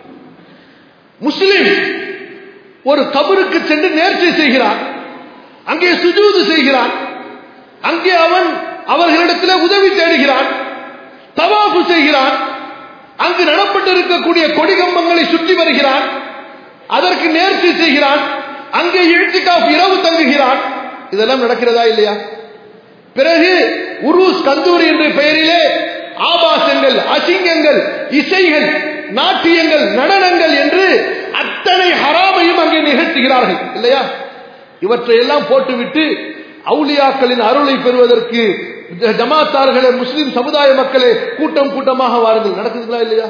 முஸ்லிம் ஒரு கபருக்கு சென்று நேர்ச்சை செய்கிறான், அங்கே சுஜூது செய்கிறான், அங்கே அவன் அவர்களிடத்தில் உதவி தேடுகிறான், தவாஃபு செய்கிறான், அங்கு நடப்பட்டிருக்கக்கூடிய கொடிகம்பங்களை சுற்றி வருகிறான், அதற்கு நேர்ச்சை செய்கிறான், அங்கே இழ்திகாஃப் இரவு தங்குகிறான். இதெல்லாம் நடக்கிறதா இல்லையா? பிறகு உருஸ், கந்தூரி என்ற பெயரிலே ஆபாசங்கள், அசிங்கங்கள், இசைகள், நாட்டியங்கள், நடனங்கள் என்று அத்தனை ஹராமையும் அங்கே நிகழ்த்துகிறார்கள் இல்லையா? இவற்றையெல்லாம் போட்டுவிட்டு அவுலியாக்களின் அருளை பெறுவதற்கு ஜமாத்தார்களே, முஸ்லிம் சமுதாய மக்களே, கூட்டம் கூட்டமாக வாருங்கள். நடக்குதுங்களா இல்லையா?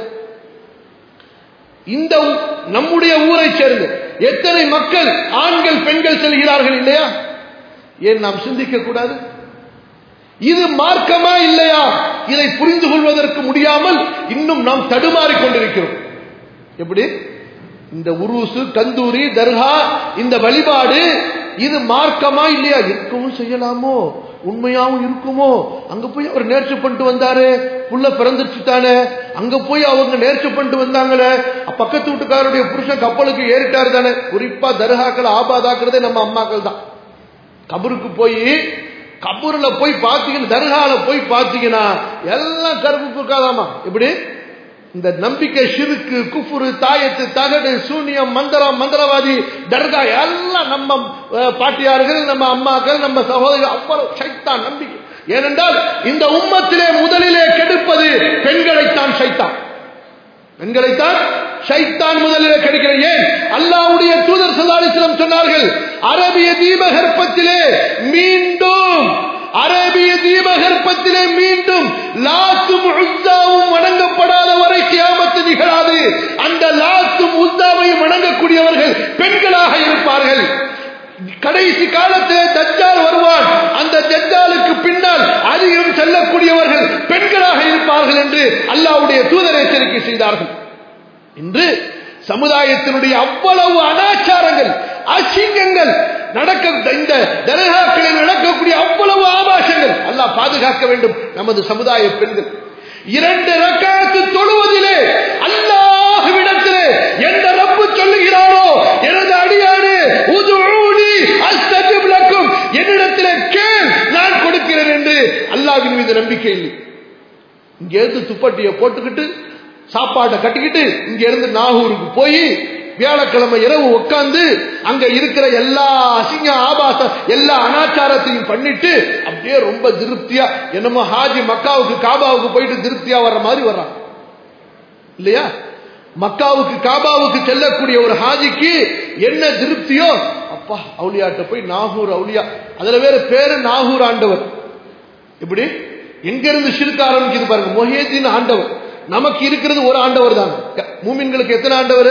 இந்த நம்முடைய ஊரை சேர்ந்து எத்தனை மக்கள், ஆண்கள், பெண்கள் செல்கிறார்கள் இல்லையா? ஏன் நாம் சிந்திக்க கூடாது? இது மார்க்கமா இல்லையா? இதை புரிந்து கொள்வதற்கு முடியாமல் இன்னும் நாம் தடுமாறிக் கொண்டிருக்கிறோம். எப்படி இந்த உருசு, கந்தூரி, தர்கா, இந்த வழிபாடு இது மார்க்கமா இல்லையா? இருக்கவும் செய்யலாமோ, உண்மையாவும் இருக்குமோ? அங்க போய் அவர் நேர்ச்சி பண்ணிட்டு வந்தாரு, புள்ள பிறந்துச்சு தானே, அங்க போய் அவங்க நேர்ச்சி பண்ணிட்டு வந்தாங்களே, பக்கத்து வீட்டுக்காரருடைய புருஷன் கப்பலுக்கு ஏறிட்டாரு தானே. குறிப்பா தர்காக்கள் ஆபாதாக்குறதே நம்ம அம்மாக்கள் தான். கபருக்கு போய், கபூர்ல போய் பாத்தீங்கன்னா, தர்கால போய் பாத்தீங்கன்னா எல்லாம் கருப்பு பூக்காதாமா. எப்படி இந்த நம்பிக்கை, ஷிர்கு, குஃபுரு, தாயத்து, தகடு, சூனியம், மந்திரம், மந்திரவாதி, தர்கா எல்லாம் நம்ம பாட்டியார்கள், நம்ம அம்மாக்கள், நம்ம சகோதரர்கள், அவ்வளவு ஷைத்தான் நம்பிக்கை. ஏனென்றால் இந்த உம்மத்திலே முதலிலே கெடுப்பது பெண்களைத்தான் ஷைத்தான், பெண்களைத்தான் ஷைத்தான் முதலிலே கெடுக்கிறது. ஏன்? அல்லாஹ்வுடைய தூதர் ஸல்லல்லாஹு அலைஹி வஸல்லம் சொன்னார்கள், அரபிய தீபகற்பத்திலே மீண்டும், அரபிய தீபகற்பத்திலே மீண்டும் லாத்தும் உஸ்ஸாவும் வணங்கப்படாத வரை கியாமத்து நிகழாது. அந்த லாத்தும் உஸ்ஸாவையும் வணங்கக்கூடியவர்கள் பெண்களாக இருப்பார்கள். கடைசி காலத்திலே தஜ்ஜால் வருவான், அந்த தஜ்ஜாலுக்கு பின்னால் அதிகம் செல்லக்கூடியவர்கள் பெண்களாக இருப்பார்கள் என்று அல்லாஹ்வுடைய தூதர் எச்சரிக்கை செய்தார்கள். இன்று சமுதாயத்தினுடைய அவ்வளவு அனாச்சாரங்கள், அசிங்கங்கள் நடக்க, இந்த தர்காக்களில் நடக்கக்கூடிய அவ்வளவு ஆபாசங்கள், அல்லாஹ் பாதுகாக்க பாதுகாக்க வேண்டும் நமது சமுதாய பெண்கள். 2 ரக்காத்து தொழுவதிலே அல்லாஹ்விடத்திலே எந்த ரப்பு சொல்லுகிறாரோ, எனது அடியானே உதுஊனி அஸ்தஜிப் லக்கும், என்னிடத்திலே கேள் நான் கொடுக்கிறேன் என்று அல்லாஹ்வின் மீது நம்பிக்கை இல்லை. இங்க இருந்து துப்பட்டியை போட்டுக்கிட்டு சாப்பாட்டை கட்டிக்கிட்டு இங்க இருந்து நாகூருக்கு போய் வியாழக்கிழமை இரவு உட்கார்ந்து அங்க இருக்கிற எல்லா அசிங்க ஆபாச எல்லா அனாச்சாரத்தையும் பண்ணிட்டு அப்படியே ரொம்ப திருப்தியா என்னமோ ஹாஜி மக்காவுக்கு காபாவுக்கு போயிட்டு திருப்தியா வர்ற மாதிரி வர்றான் இல்லையா? மக்காவுக்கு காபாவுக்கு செல்லக்கூடிய ஒரு ஹாஜிக்கு என்ன திருப்தியோ, அப்பா அவுலியாட்ட போய் நாகூர் அவுலியா, அதுல வேற பேரு நாகூர் ஆண்டவர். இப்படி எங்க இருந்து ஷிர்க் ஆரம்பிக்குது பாருங்க. முஹியத்தீன் ஆண்டவர். நமக்கு இருக்கிறது ஒரு ஆண்டவர் தான். மூமின்களுக்கு எத்தனை ஆண்டவர்?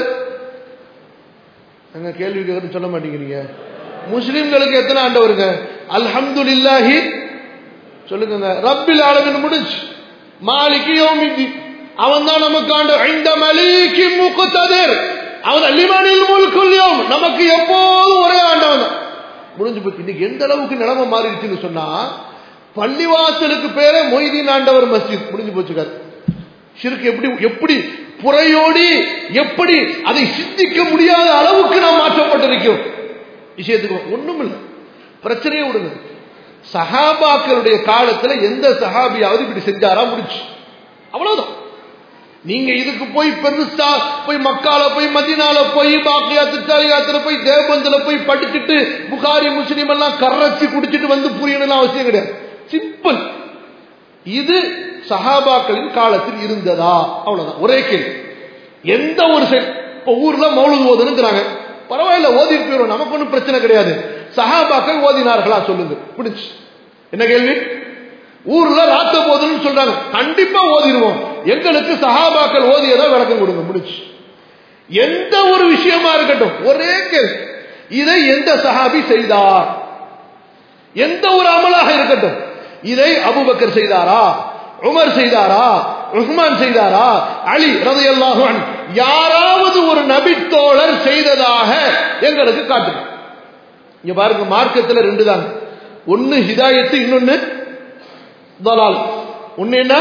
அங்க கேள்வி கேட்க சொல்ல மாட்டேங்கிறீங்க. முஸ்லிம்களுக்கு எத்தனை ஆண்டவருங்க? அல்ஹம்துலில்லாஹி சொல்லுங்க. ரப்பில் ஆலமீன் முடிஞ்சு. மாலிகி யௌமித்தீன் அவன் தான் நமக்கு ஆண்டவர். இந்த மலீகி முக்ததிர் அவன் லிமனில் முல்குல் யௌம் நமக்கு எப்போதும் ஒரே ஆண்டவன் தான். முடிஞ்சு போச்சு. இன்னைக்கு எந்த அளவுக்கு நிலைமை மாறிடுச்சுன்னு சொன்னா, பள்ளிவாசலுக்கு பேரே மொய்தீன் ஆண்டவர் மஸ்ஜித். முடிஞ்சு போச்சுக்காரு. ஷிர்க் எப்படி புறையோடி எப்படி அதை சிந்திக்க முடியாத அளவுக்கு நாம் மாற்றப்பட்டிருக்கிறோம். விஷயத்துக்கு ஒண்ணும் இல்லை, பிரச்சனையே விடுங்க. சஹாபாக்களுடைய காலத்துல எந்த சஹாபியாவது இப்படி செஞ்சாரா? முடிச்சு, அவ்வளவுதான். நீங்க இதுக்கு போய் பெருசா போய் மக்கால போய் மதீனால போய் பாக்கியாத்து தாலியாத்துல போய் தேவபந்துல போய் படிச்சுட்டு புகாரி முஸ்லிம் எல்லாம் கரைச்சி குடிச்சிட்டு வந்து புரியணும் அவசியம் கிடையாது. சிம்பிள். இது சஹாபாக்களின் காலத்தில் இருந்ததா? அவ்வளவுதான். ஒரே கேள்வி. எந்த ஒரு இப்ப ஊர்ல மௌலூத் ஓதுனுங்கிறாங்க, பரவாயில்ல ஓதிட்டு போயிடும், நமக்கு ஒன்றும் பிரச்சனை கிடையாது. சஹாபாக்கள் ஓதினார்களா சொல்லுங்க. பிடிச்சு என்ன கேள்வி? ஊர்ல ராத்த போதுன்னு சொல்றாங்க, கண்டிப்பா ஓதிடுவோம். எங்களுக்கு சஹாபாக்கள் ஓதியதா விளக்கம் கொடுங்க. முடிச்சு. எந்த ஒரு விஷயமா இருக்கட்டும், ஒரே கேள்வி. இதை எந்த சஹாபி செய்தார்? எந்த ஒரு அமலாக இருக்கட்டும், இதை அபூபக்கர் செய்தாரா, உமர் செய்தாரா, உஸ்மான் செய்தாரா, அலி ரலியல்லாஹு அன்ஹு யாராவது ஒரு நபி தோழர் செய்ததாக எங்களுக்கு காட்டுங்க. இங்க பாருங்க, மார்க்கத்தில் 2 தான். ஒன்னு ஹிதாயத்து, இன்னொன்னு தலால். ஒன்னு என்ன?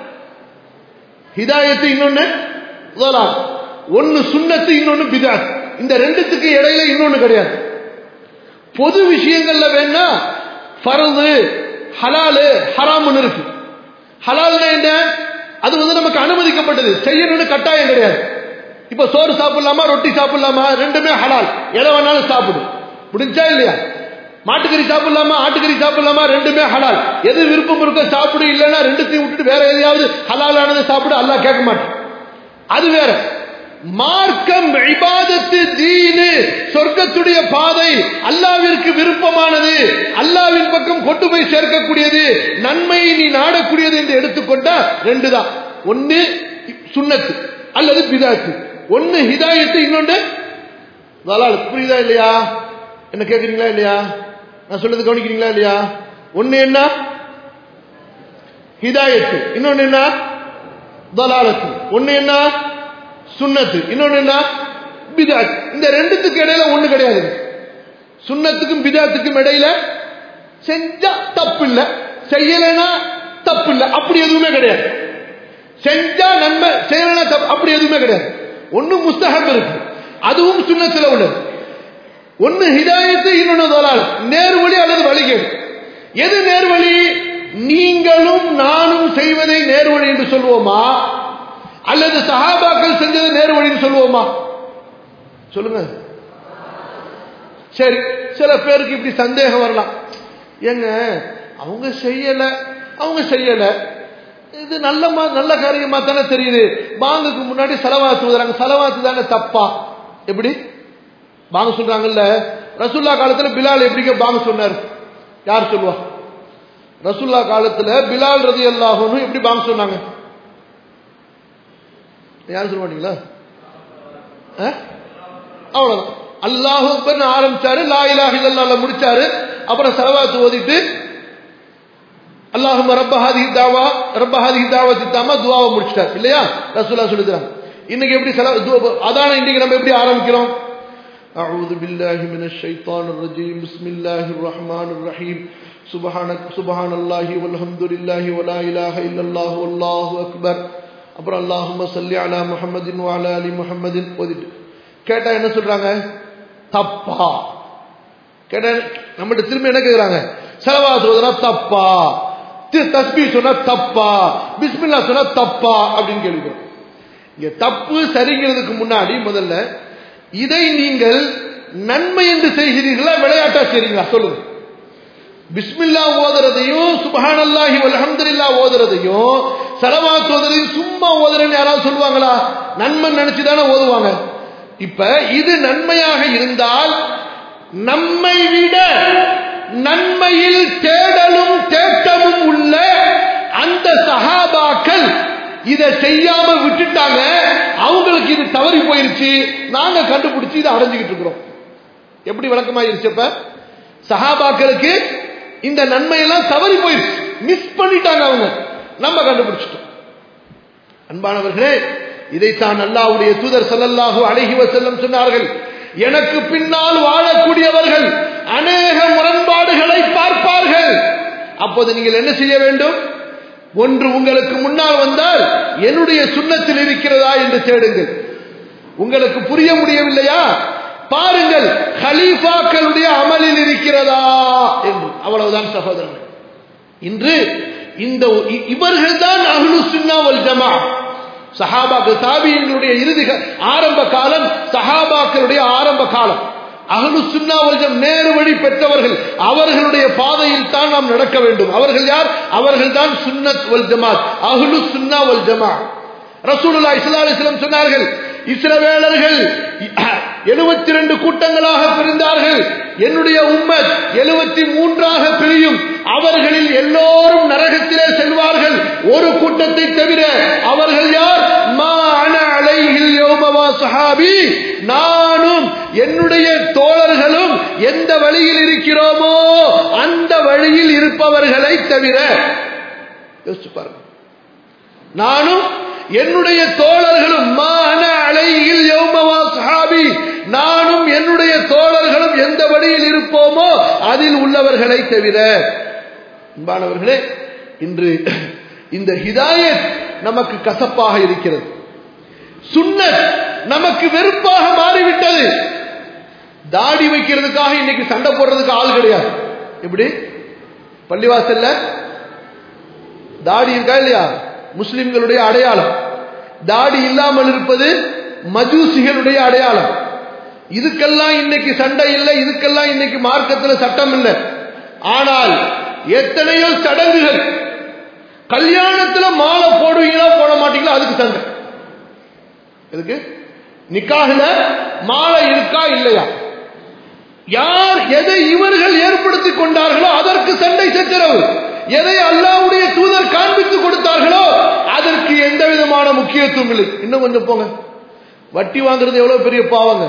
ஹிதாயத்து, இன்னொன்னு தலால். ஒன்னு சுன்னத்து, இன்னொன்னு பித்அத். இந்த 2த்துக்கு இடையில இன்னொன்னு கிடையாது. பொது விஷயங்கள்ல வேணா ஃபர்து ஹலாலு ஹராம்னு இருக்கு. ஹலால்னா என்ன? அது நமக்கு அனுமதிக்கப்பட்டது, செய்யணும்னு கட்டாயம் கிடையாது. இப்ப சோறு சாப்பிடலாமா, ரொட்டி சாப்பிடலாமா? ரெண்டுமே ஹலால், எதை வேணாலும் சாப்பிடு. முடிஞ்சா இல்லையா? மாட்டுக்கறி சாப்பிடலாமா, ஆட்டுக்கறி சாப்பிடலாமா? ரெண்டுமே ஹலால். எது விருப்பம் இருக்க சாப்பிடு, இல்லைன்னா ரெண்டுத்தையும் விட்டுட்டு வேற எதையாவது ஹலாலானதை சாப்பிடு, அல்லாஹ் கேட்க மாட்டான். அது வேற. மார்க்கம் இபாதத்து தீனு சொர்க்கத்துடைய பாதை, அல்லாஹ்விற்கு விருப்பமானது, அல்லாஹ்வின் பக்கம் கொண்டு போய் சேர்க்கக்கூடியது, நன்மையை நீ நாடக்கூடியது என்று எடுத்துக்கொண்டா 2 தான். ஒன்னு சுன்னத்து அல்லது பிதாத்து. ஒன்னு ஹிதாயத்து, இன்னொன்று தலால். புரியுதா இல்லையா? என்ன கேட்குறீங்களா இல்லையா? நான் சொல்றது கவனிக்கிறீங்களா இல்லையா? ஒன்னு என்ன? ஹிதாயத்து, இன்னொன்னு என்ன? தலாலத்து. ஒன்னு என்ன? சுன்னத்து, இன்னொன்னு என்ன? பிதாத். இந்த 2த்துக்கு இடையில ஒண்ணு கிடையாது. சுன்னத்துக்கும் பிதாத்துக்கும் இடையில செஞ்சா தப்பு இல்ல, செய்யலைன்னா தப்பு இல்ல, அப்படி எதுவுமே கிடையாது. செஞ்சா நன்மை, செய்யலைன்னா தப்பு, அப்படி எதுவுமே கிடையாது. ஒண்ணு முஸ்தஹப் இருக்கு, அதுவும் சுன்னத்துல உள்ளது. ஒன்னு ஹிதாயத்து, இன்னொன்னு தலால். நேர்வழி அல்லது வழிகேடு. எது நேர்வழி? நீங்களும் நானும் செய்வதை நேர்வழி என்று சொல்லுவோமா, அல்லது சஹாபாக்கள் செஞ்சது நேர்வழின்னு சொல்லுவோமா? சொல்லுங்க. சரி, சில பேருக்கு இப்படி சந்தேகம் வரலாம். ஏங்க அவங்க செய்யல, இது நல்ல காரியமா தானே தெரியுது. பாங்குக்கு முன்னாடி ஸலவாத் ஓதுறாங்க, ஸலவாத் தானே தப்பா? எப்படி பாங்க சொல்றாங்கல்ல? ரசூலுல்லாஹ் காலத்துல பிலால் எப்படிங்க பாங்க சொன்னார்? யார் சொல்லுவா? ரசூலுல்லாஹ் காலத்துல பிலால் ரலியல்லாஹு அன்ஹு எப்படி பாங்க சொன்னாங்க? யாரும் சொல்ல மாட்டீங்களா? அவ்வளவுதான். அல்லாஹு அக்பர் ஆரம்பிச்சாரு, லா இலாஹ இல்லல்லாஹ் முடிச்சாரு, அப்புறம் ஸலவாத் ஓதிட்டு அல்லாஹும்ம ரப்ப ஹாதிஹி தாவத்தி தாமா துஆவை முடிச்சிட்டார் இல்லையா? ரசூலுல்லாஹ் சொல்லிட்டாங்க. இன்னைக்கு எப்படி அதான இன்னைக்கு நம்ம எப்படி ஆரம்பிக்கிறோம்? أعوذ بالله من الشيطان الرجيم بسم الله الرحمن الرحيم سبحان الله والحمد لله ولا إله إلا الله والله أكبر அப்புறம் اللهم صل على محمد وعلى آل محمد கேட்டா என்ன சொல்றாங்க தப்பா கேட்டா நம்மகிட்ட திரும்ப என்ன கேக்குறாங்க ஸலவாத் ஓதுனா தப்பா தஸ்பீஹ் சொன்னா தப்பா பிஸ்மில்லாஹ் சொன்னா தப்பா அப்படின்னு கேக்குறோம் இங்க தப்பு சரிங்கிறதுக்கு முன்னாடி முதல்ல இதை நீங்கள் நன்மை என்று செய்கிறீர்களா விளையாட்டா செய்றீங்களா சொல்லுங்க பிஸ்மில்லாஹ் ஓதுறதையும் சுப்ஹானல்லாஹி வல்ஹம்துலில்லாஹ் ஓதுறதையும் ஸலவாத் ஓதுறதையும் சும்மா ஓதுறேன்னு யாராவது சொல்லுவாங்களா நன்மை நினைச்சுதானே ஓதுவாங்க இப்ப இது நன்மையாக இருந்தால் நம்மை விட நன்மையில் தேடலும் தேட்டமும் உள்ள அந்த சஹாபாக்கள் இதை செய்யாம விட்டுட்டாங்க அவங்களுக்கு இது தவறி போயிருச்சு நாங்க கண்டுபிடிச்சு இதை அடைஞ்சுக்கிட்டு இருக்கிறோம் எப்படி விளக்கமாயிருச்சு இப்ப சஹாபாக்களுக்கு இந்த நன்மையெல்லாம் தவறி போயிருச்சு மிஸ் பண்ணிட்டாங்க அவங்க நம்ம கண்டுபிடிச்சிட்டோம் அன்பானவர்களே இதைத்தான் அல்லாஹ்வுடைய தூதர் ஸல்லல்லாஹு அலைஹி வஸல்லம் சொன்னார்கள் எனக்கு பின்னால் வாழக்கூடியவர்கள் அநேக முரண்பாடுகளை பார்ப்பார்கள் அப்போது நீங்கள் என்ன செய்ய வேண்டும் ஒன்று உங்களுக்கு முன்னால் வந்தால் என்னுடைய சுன்னத்தில் இருக்கிறதா என்று தேடுங்கள் உங்களுக்கு புரிய முடியவில்லையா பாருங்கள் கலீஃபாக்களுடைய அமலில் இருக்கிறதா என்று அவ்வளவுதான் சகோதரர்கள் இன்று இந்த இவர்கள் தான் அஹ்லுஸ் சுன்னா வல் ஜமாஅத் சஹாபாக்கள் தாபியீன்களுடைய இறுதி ஆரம்ப காலம் சஹாபாக்களுடைய ஆரம்ப காலம் அஹ்லுஸ் சுன்னா வல் ஜமாஅத் நேரு வழி பெற்றவர்கள் அவர்களுடைய பாதையில் தான் நாம் நடக்க வேண்டும் அவர்கள் யார் அவர்கள் தான் சுன்னத் வல் ஜமாஅத் அஹ்லுஸ் சுன்னா வல் ஜமாஅத் ரசூலுல்லாஹி ஸல்லல்லாஹு அலைஹி வஸல்லம் சொன்னார்கள் இஸ்ரவேலர்கள் 72 கூட்டங்களாக பிரிந்தார்கள் என்னுடைய உம்மத் 73ஆக பிரியும் அவர்களில் எல்லோரும் நரகத்திலே செல்வார்கள் ஒரு கூட்டத்தை தவிர அவர்கள் யார் மா அன அலைஹில் யௌம வா ஸஹாபி நானும் என்னுடைய தோழர்களும் எந்த வழியில் இருக்கிறோமோ அந்த வழியில் இருப்பவர்களை தவிர யோசிச்சு பாருங்க நானும் என்னுடைய தோழர்களும் மா அன அலைஹில் யௌம வா ஸஹாபி நானும் என்னுடைய தோழர்களும் எந்த வழியில் இருப்போமோ அதில் உள்ளவர்களை தவிர அன்பானவர்களே இன்று இந்த ஹிதாயத் நமக்கு கசப்பாக இருக்கிறது சுன்னத் நமக்கு வெறுப்பாக மாறிவிட்டது தாடி வைக்கிறதுக்காக இன்னைக்கு சண்டை போடுறதுக்கு ஆள் கிடையாது எப்படி பள்ளிவாசல்ல தாடி இருக்கா இல்லையா முஸ்லிம்களுடைய அடையாளம் தாடி இல்லாமல் இருப்பது மஜூசிகளுடைய அடையாளம் இதுக்கெல்லாம் இன்னைக்கு சண்டை இல்லை இதுக்கெல்லாம் இன்னைக்கு மார்க்கத்தில் சட்டம் இல்லை ஆனால் எத்தனையோ சடங்குகள் கல்யாணத்துல மாலை போடுவீங்களா போட மாட்டீங்களா அதுக்கு சண்டை எதுக்கு நிக்காஹ்ல மாலை இருக்கா இல்லையா யார் எதை இவர்கள் ஏற்படுத்திக் கொண்டார்களோ அதற்கு சண்டை சச்சரவு எதை அல்லாஹ்வுடைய தூதர் காண்பித்து கொடுத்தார்களோ அதற்கு எந்த விதமான முக்கியத்துவம் இல்லை இன்னும் கொஞ்சம் போங்க வட்டி வாங்குறது எவ்வளவு பெரிய பாவங்க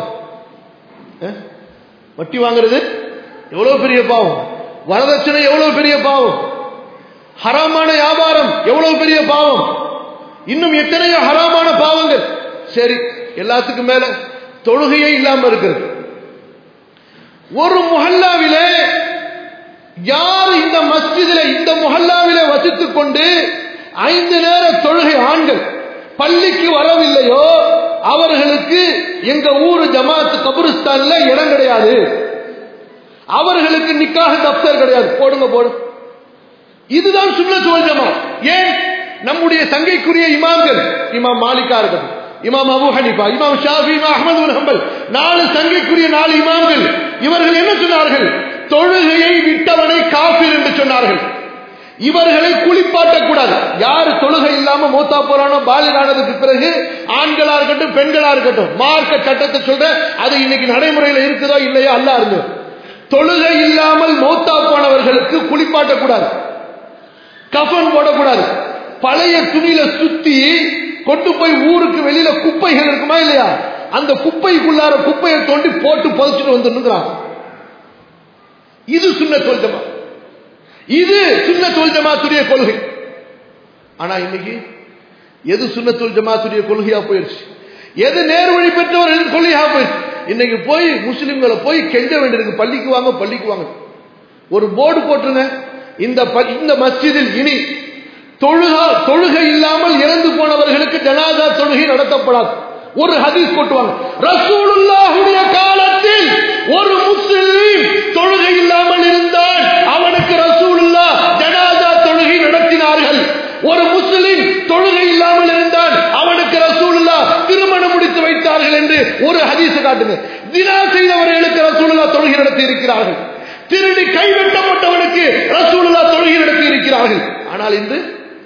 வட்டி வாங்குறது எவ்வளவு பெரிய பாவம் வரதட்சணை எவ்வளவு பெரிய பாவம் ஹராமான வியாபாரம் எவ்வளவு பெரிய பாவம் இன்னும் எத்தனையோ ஹராமான பாவங்கள் சரி எல்லாத்துக்கும் மேல தொழுகையே இல்லாம இருக்கிறது ஒரு முஹல்லாவிலே யார் இந்த மஸ்ஜிதிலே இந்த முஹல்லாவிலே வசித்துக் கொண்டு 5 நேர தொழுகை ஆண்கள் பள்ளிக்கு வரவில்லையோ அவர்களுக்கு எங்க ஊரு ஜமாத் கபரிஸ்தான்ல இடம் கிடையாது அவர்களுக்கு நிக்காஹ் தப்தர் கிடையாது போடுங்க போடு இதுதான் சுன்னத் வல் ஜமாஅத் ஏன் நம்முடைய சங்கைக்குரிய இமாம்கள் இமாம் மாலிகா இருக்கட்டும் இமாம் அபூ ஹனீஃபா இமாம் ஷாஃபி இமாம் அஹ்மத் பின் ஹம்பல் 4 சங்கைக்குரிய 4 இமாம்கள் இவர்கள் என்ன சொன்னார்கள் தொழுகையை விட்டவனை காஃபிர் என்று சொன்னார்கள் இவர்களை குளிப்பாட்டக்கூடாது யாரு தொழுகை இல்லாம மூத்தா போறானோ பாலிகானதுக்கு பிறகு ஆண்களா இருக்கட்டும் பெண்களா இருக்கட்டும் மார்க்க சட்டத்தை சொல்ற அது இன்னைக்கு நடைமுறையில் இருக்குதோ இல்லையோ அல்லாஹ் இருந்து தொழுகை இல்லாமல் மௌத்தா போனவர்களுக்கு குளிப்பாட்டக்கூடாது கஃன் போடக்கூடாது பழைய துணியில சுத்தி கொண்டு போய் ஊருக்கு வெளியில குப்பைகள் இருக்குமா இல்லையா அந்த குப்பைக்குள்ளார குப்பையை தோண்டி போட்டு புதைச்சிட்டு வந்துருக்கிறாங்க இது சுன்னத் வல் ஜமாஅத் இது சுன்னத் வல் ஜமாஅத்துடைய கொள்கை ஆனா இன்னைக்கு எது சுன்னத் வல் ஜமாஅத்துடைய கொள்கையா போயிருச்சு எது நேர்வழி பெற்றவர்களின் கொள்கையா போயிருச்சு இன்னைக்கு போய் முஸ்லிம்களை போய் கெஞ்ச வேண்டியிருக்கு, பள்ளிக்கு வாங்க பள்ளிக்கு வாங்க. ஒரு போர்டு போட்டுருங்க, இந்த மஸ்ஜிதில் இனி தொழுகை இல்லாமல் இறந்து போனவர்களுக்கு ஜனாதா தொழுகை நடத்தப்படாது. ஒரு ஹதீஸ் போட்டுவாங்க, ரசூலுல்லாஹுடைய காலத்தில் ஒரு முஸ்லிம் தொழுகை இல்லாமல் இருந்தால் அவனுக்கு ரசூலுல்லாஹ் ஜனாதா தொழுகை நடத்தினார்கள். ஒரு முஸ்லிம் தொழுகை இல்லாமல் இருந்தால் அவனுக்கு ரசூலுல்லாஹ் திருமணம் முடித்து வைத்தார்கள் என்று ஒரு ஹதீஸ் காட்டுங்க. தினா செய்தவர்களுக்கு ரசூலுல்லாஹ் தொழுகை நடத்தி இருக்கிறார்கள். திருடி கைவெட்டப்பட்டவனுக்கு ரசூலுல்லாஹ் தொழுகை நடத்தி இருக்கிறார்கள். ஆனால் இன்று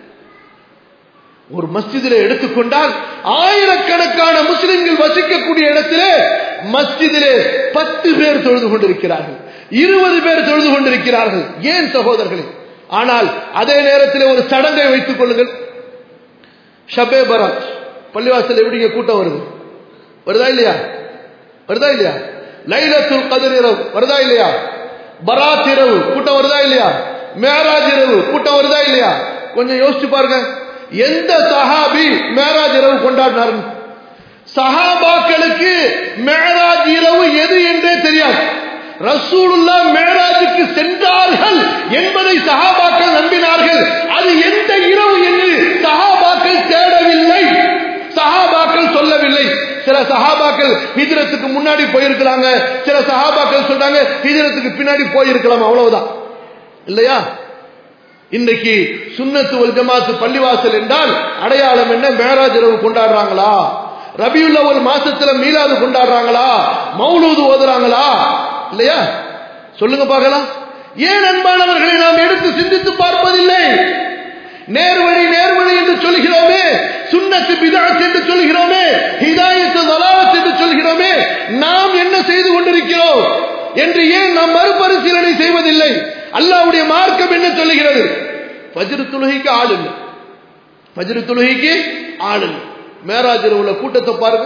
ஒரு மஸ்ஜிதிலே எடுத்துக்கொண்டால் ஆயிரக்கணக்கான முஸ்லிம்கள் வசிக்கக்கூடிய இடத்திலே மஸ்ஜிதிலே 10 பேர் தொழுது கொண்டிருக்கிறார்கள், 20 பேர் தொழுது கொண்டிருக்கிறார்கள். ஏன் சகோதரர்களே? ஆனால் அதே நேரத்தில் ஒரு சடங்கை வைத்துக் கொள்ளுங்கள். ஷபே பராத் பள்ளிவாசல் எப்படிங்க கூட்டம் வருது? வருதா இல்லையா? வருதா இல்லையா? லைலத்துல் கத்ர் இரவு வருதா இல்லையா? பராத் இரவு கூட்டம் வருதா இல்லையா? மேராஜ் இரவு கூட்டம் வருதா இல்லையா? கொஞ்சம் யோசிச்சு பாருங்க. எந்த சஹாபி மேராஜ் இரவு கொண்டாடினார்? சஹாபாக்களுக்கு மேராஜ் இரவு எது என்றே தெரியாது. ரசூலுல்லாஹ் மேராஜுக்கு சென்றார்கள் என்பதை சஹாபாக்கள் நம்பினார்கள். அது எந்த இரவு என்று சஹாபாக்கள் தேடவில்லை, சஹாபாக்கள் சொல்லவில்லை. சில சஹாபாக்கள் ஹிஜ்ரத்துக்கு முன்னாடி போயிருக்கிறாங்க, சில சஹாபாக்கள் சொல்றாங்க ஹிஜ்ரத்துக்கு பின்னாடி போயிருக்கலாம், அவ்வளவுதான் இல்லையா? இன்றைக்கு சுன்னத்து வல் ஜமாத் பள்ளிவாசல் என்றால் அடையாளம் என்ன? மேராஜ் இரவு கொண்டாடுறாங்களா? ரபியுல் அவ்வல் மாசத்துல மீலாது கொண்டாடுறாங்களா? மௌலூது ஓதுறாங்களா? இல்லையா? சொல்லுங்க பார்க்கலாம். ஏன் அன்பானவர்களை நாம் எடுத்து சிந்தித்து பார்ப்பதில்லை? நேர்வழி நேர்வழி என்று சொல்கிறோமே, சுன்னத்து பிதஅத் என்று சொல்கிறோமே, ஹிதாயத்து தலாலத் என்று சொல்கிறோமே, நாம் என்ன செய்து கொண்டிருக்கிறோம் என்று ஏன் நாம் மறுபரிசீலனை செய்வதில்லை? அல்லாஹ்வுடைய மார்க்கம் என்ன சொல்லுகிறது? ஃபஜ்ர் தொழுகைக்கு ஆள் இல்லை, ஃபஜ்ர் தொழுகைக்கு ஆள் இல்லை. மேராஜ் இரவுல கூட்டத்தை பாருங்க.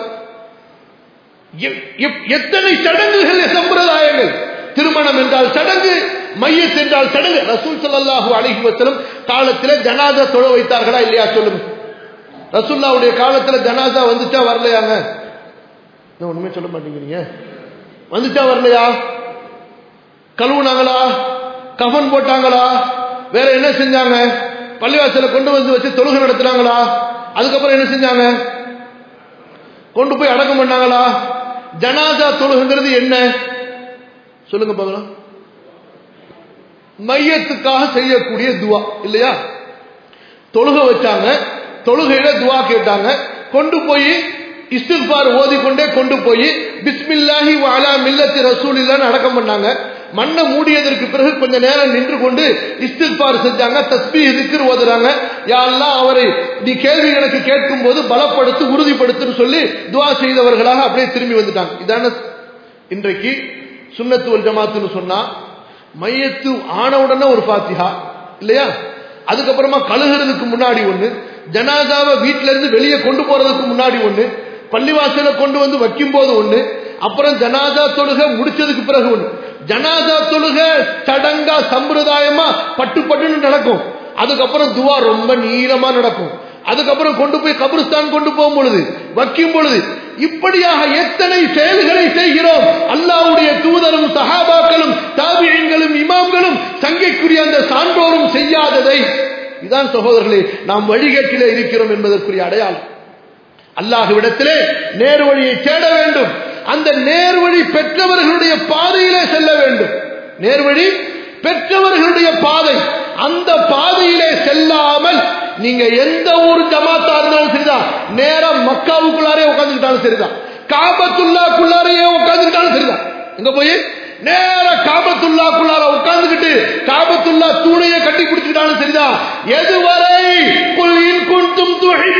எத்தனை சடங்குகள், சம்பிரதாயங்கள். திருமணம் என்றால் சடங்கு, மையத் என்றால் சடங்கு. ரசூல் ஸல்லல்லாஹு அலைஹி வஸல்லம் காலத்தில் ஜனாஸா தொழ வைத்தார்களா இல்லையா? சொல்லுங்க. ரசூலுல்லாஹ்வுடைய காலத்தில் ஜனாஸா வந்துச்சா வரலையாங்க? ஒண்ணுமே சொல்ல மாட்டேங்கிறீங்க. வந்துச்சா வரலையா? கழுவுனாங்களா? கஃன் போட்டாங்களா? வேற என்ன செஞ்சாங்க? பள்ளிவாசல கொண்டு வந்து வச்சு தொழுகை நடத்தினாங்களா? அதுக்கப்புறம் என்ன செஞ்சாங்க? கொண்டு போய் அடக்கம் பண்ணாங்களா? ஜனாஸா தொழுகைங்கிறது என்ன சொல்லுங்க பார்க்கலாம். மையத்துக்காக செய்யக்கூடிய துவா இல்லையா? தொழுகை வச்சாங்க, தொழுகையில துவா கேட்டாங்க, கொண்டு போய் இஸ்திக்பார் ஓதிக்கொண்டே கொண்டு போய் பிஸ்மில்லாஹி வ அலா மில்லத்தி ரசூலில்லாஹ்னு அடக்கம் பண்ணாங்க. மண்ணை மூடியதற்கு பிறகு கொஞ்ச நேரம் நின்று கொண்டு இஸ்திக்பார் செஞ்சாங்க, தஸ்பீஹ் திக்ர் ஓதுறாங்க. யா அல்லாஹ், அவரை நீ கேள்வி எனக்கு கேட்கும் போது பலப்படுத்து, உறுதிப்படுத்துன்னு சொல்லி துவா செய்தவர்களாக அப்படியே திரும்பி வந்துட்டாங்க. இதான இன்றைக்கு சுன்னத்து வல் ஜமாத்துன்னு சொன்னா மையத்து ஆனவுடனே ஒரு ஃபாத்திஹா இல்லையா? அதுக்கப்புறமா கழுகுறதுக்கு முன்னாடி ஒண்ணு, ஜனாதாவை வீட்டில இருந்து வெளியே கொண்டு போறதுக்கு முன்னாடி ஒண்ணு, பள்ளிவாசல கொண்டு வந்து வைக்கும் போது ஒண்ணு, அப்புறம் ஜனாதா தொழுகை முடிச்சதுக்கு பிறகு ஒண்ணு. ஜனாதா தொழுகை சடங்கா சம்பிரதாயமா பட்டு பட்டுன்னு நடக்கும். அதுக்கப்புறம் துவா ரொம்ப நீளமா நடக்கும். அதுக்கப்புறம் கொண்டு போய் கபிரிஸ்தான் கொண்டு போகும் பொழுது, வைக்கும் பொழுது, இப்படியாக எத்தனை செயல்களை செய்கிறோம். அல்லாஹ்வுடைய தூதரும் சஹாபாக்களும் தாபிஈன்களும் இமாம்களும் சங்கைக்குரிய அந்த சான்றோரும் செய்யாததை. இதான் சகோதரர்களே நாம் வழிகேட்டிலே இருக்கிறோம் என்பதற்குரிய அடையாளம். அல்லாஹ்விடத்திலே நேர்வழியை தேட வேண்டும். அந்த நேர்வழி பெற்றவர்களுடைய பாதையிலே செல்ல வேண்டும். நேர்வழி பெற்றவர்களுடைய பாதை, அந்த பாதையிலே செல்லாமல் நீங்க எந்த ஒரு ஜமாத்தா இருந்தாலும் சரிதான், நேரம் மக்காவுக்குள்ளாரே உட்கார்ந்துக்கிட்டாலும் சரிதான், காபத்துல்லாக்குள்ளாரையே உட்கார்ந்துக்கிட்டாலும் சரிதான். எங்க போய் நேர காபத்துல்லாக்குள்ளார உட்கார்ந்துக்கிட்டு காபத்துல்லா தூணையை கட்டி பிடிச்சுக்கிட்டாலும் சரிதான். எதுவரை குல் இன் குன்தும்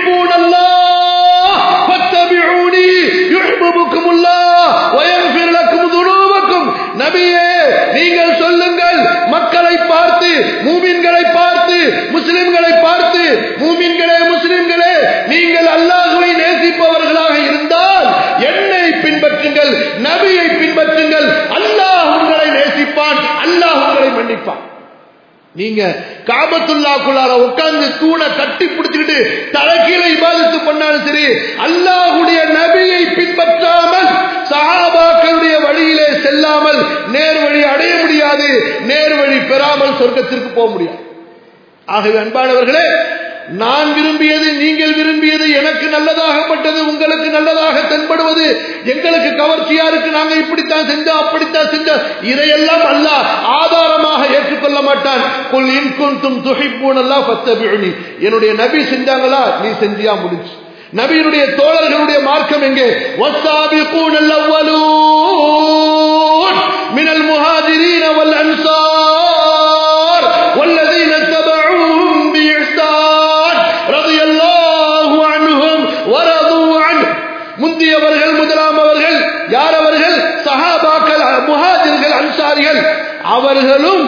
துஹிப்பூனல்லாஹ் ஃபத்தபிஊனி யுஹிப்புகுமுல்லாஹ் வ யக்ஃபிர் லக்கும் துனூபக்கும். நபியே, நீங்கள் சொல்லுங்கள், மக்களை பார்த்து, மூமின்களை பார்த்து, முஸ்லிம்களை பார்த்து, மூமின்களே முஸ்லிம்களே, நீங்கள் அல்லாஹ்வை நேசிப்பவர்களாக இருந்தால் என்னை பின்பற்றுங்கள், நபியை பின்பற்றுங்கள். அல்லாஹ் உங்களை நேசிப்பான், அல்லாஹ் உங்களை மன்னிப்பான். நீங்க காபத்துல்லாக்குள்ளார உட்கார்ந்து தூணை கட்டி பிடிச்சுக்கிட்டு தலைகீழ இபாதத்து பண்ணாலும் சரி, அல்லாஹ்வுடைய நபியை பின்பற்றாமல் சஹாபாக்களுடைய வழியிலே செல்லாமல் நேர் வழி அடைய முடியாது, நேர் வழி பெறாமல் சொர்க்கத்திற்கு போக முடியாது. ஆகவே அன்பானவர்களே, நான் விரும்பியது, நீங்கள் விரும்பியது, எனக்கு நல்லதாகப்பட்டது உங்களுக்கு நல்லதாக தென்படுவது, எங்களுக்கு கவர்ச்சியா இருக்கு, நாங்க இப்படித்தான் செஞ்சோம் அப்படித்தான் செஞ்சோம், இதையெல்லாம் அல்லாஹ் ஆதாரமாக ஏற்றுக்கொள்ள மாட்டான். குல் இன் குன்தும் துஹிப்பூனல்லாஹ் ஃபத்தபிஉனி. என்னுடைய நபி செஞ்சாங்களா, நீ செஞ்சியா, முடிஞ்சு. நபியினுடைய தோழர்களுடைய மார்க்கம் எங்கே? வஸ்ஸாபிகூனல் அவ்வலூன் மினல் முஹாஜிரீன வல் அன்சார் வல்லதீன தபஊஹும் பிஇஹ்சான் ரலியல்லாஹு அன்ஹும் வரது அன்ஹு. முந்தியவர்கள், முதலாம் அவர்கள் யார்? அவர்கள் சஹாபாக்கள், முஹாஜிர்கள், அன்சாரிகள். அவர்களும்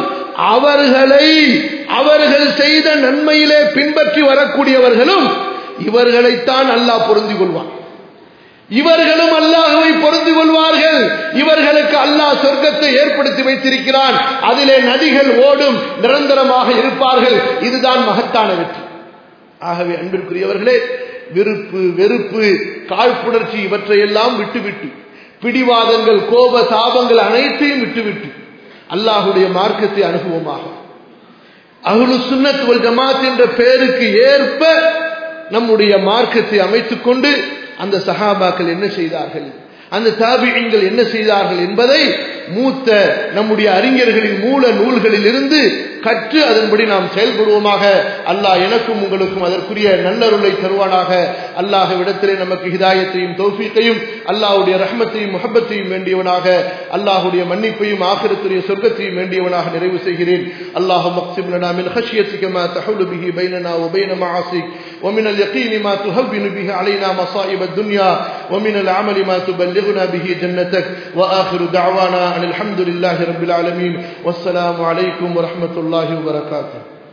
அவர்கள் செய்த நன்மையிலே பின்பற்றி வரக்கூடியவர்களும் இவர்களைத்தான் அல்லாஹ் பொருந்திக் கொள்வான். இவர்களும் அல்லாஹ்வை பொருந்திக் கொள்வார்கள். இவர்களுக்கு அல்லாஹ் சொர்க்கத்தை ஏற்படுத்தி வைத்திருக்கிறான். அதிலே நதிகள் ஓடும், நிரந்தரமாக இருப்பார்கள். இதுதான் மகத்தான வெற்றி. ஆகவே அன்பிற்குரியவர்களே, விருப்பு, வெறுப்பு, காழ்ப்புணர்ச்சி இவற்றையெல்லாம் விட்டுவிட்டு, பிடிவாதங்கள், கோப தாபங்கள் அனைத்தையும் விட்டுவிட்டு அல்லாஹுடைய மார்க்கத்தை அனுபவமாக அஹ்லுஸ் சுன்னத் வல் ஜமாத் என்ற பெயருக்கு ஏற்ப நம்முடைய மார்க்கத்தை அமைத்துக் கொண்டு அந்த சஹாபாக்கள் என்ன செய்தார்கள், அந்த தாபிஈன்கள் என்ன செய்தார்கள் என்பதை மூத்த நம்முடைய அறிஞர்களின் மூல நூல்களில் இருந்து கற்று அதன்படி நாம் செயல்படுவோமாக. அல்லாஹ் எனக்கும் உங்களுக்கும் அதற்குரிய நல்லருளை தருவானாக. அல்லாஹ்விடத்திலே நமக்கு ஹிதாயத்தையும் தௌஃபீக்கையும் அல்லாஹ்வுடைய ரஹ்மத்தையும் முஹப்பத்தையும் வேண்டியவனாக, அல்லாஹ்வுடைய மன்னிப்பையும் ஆகிரத்துடைய சொர்க்கத்தையும் வேண்டியவனாக நிறைவு செய்கிறேன். அல்லாஹும்ம அக்ஸிம் லனா மின் ஹஷ்யத்திக மா தஹுலு பிஹி பைனனா வ பைன மஆசிக் வ மினல் யகீனி மா துஹவ்வினு பிஹி அலைனா மஸாயிப துன்யா வ மினல் அமலி மா துபல்லிகுனா பிஹி ஜன்னதக் வ ஆகிரு தஅவானா அனில் ஹம்துலில்லாஹி ரப்பில் ஆலமீன். வஸ்ஸலாமு அலைக்கும் வ ரஹ்மத்துல்லாஹி வ பரகாத்துஹு.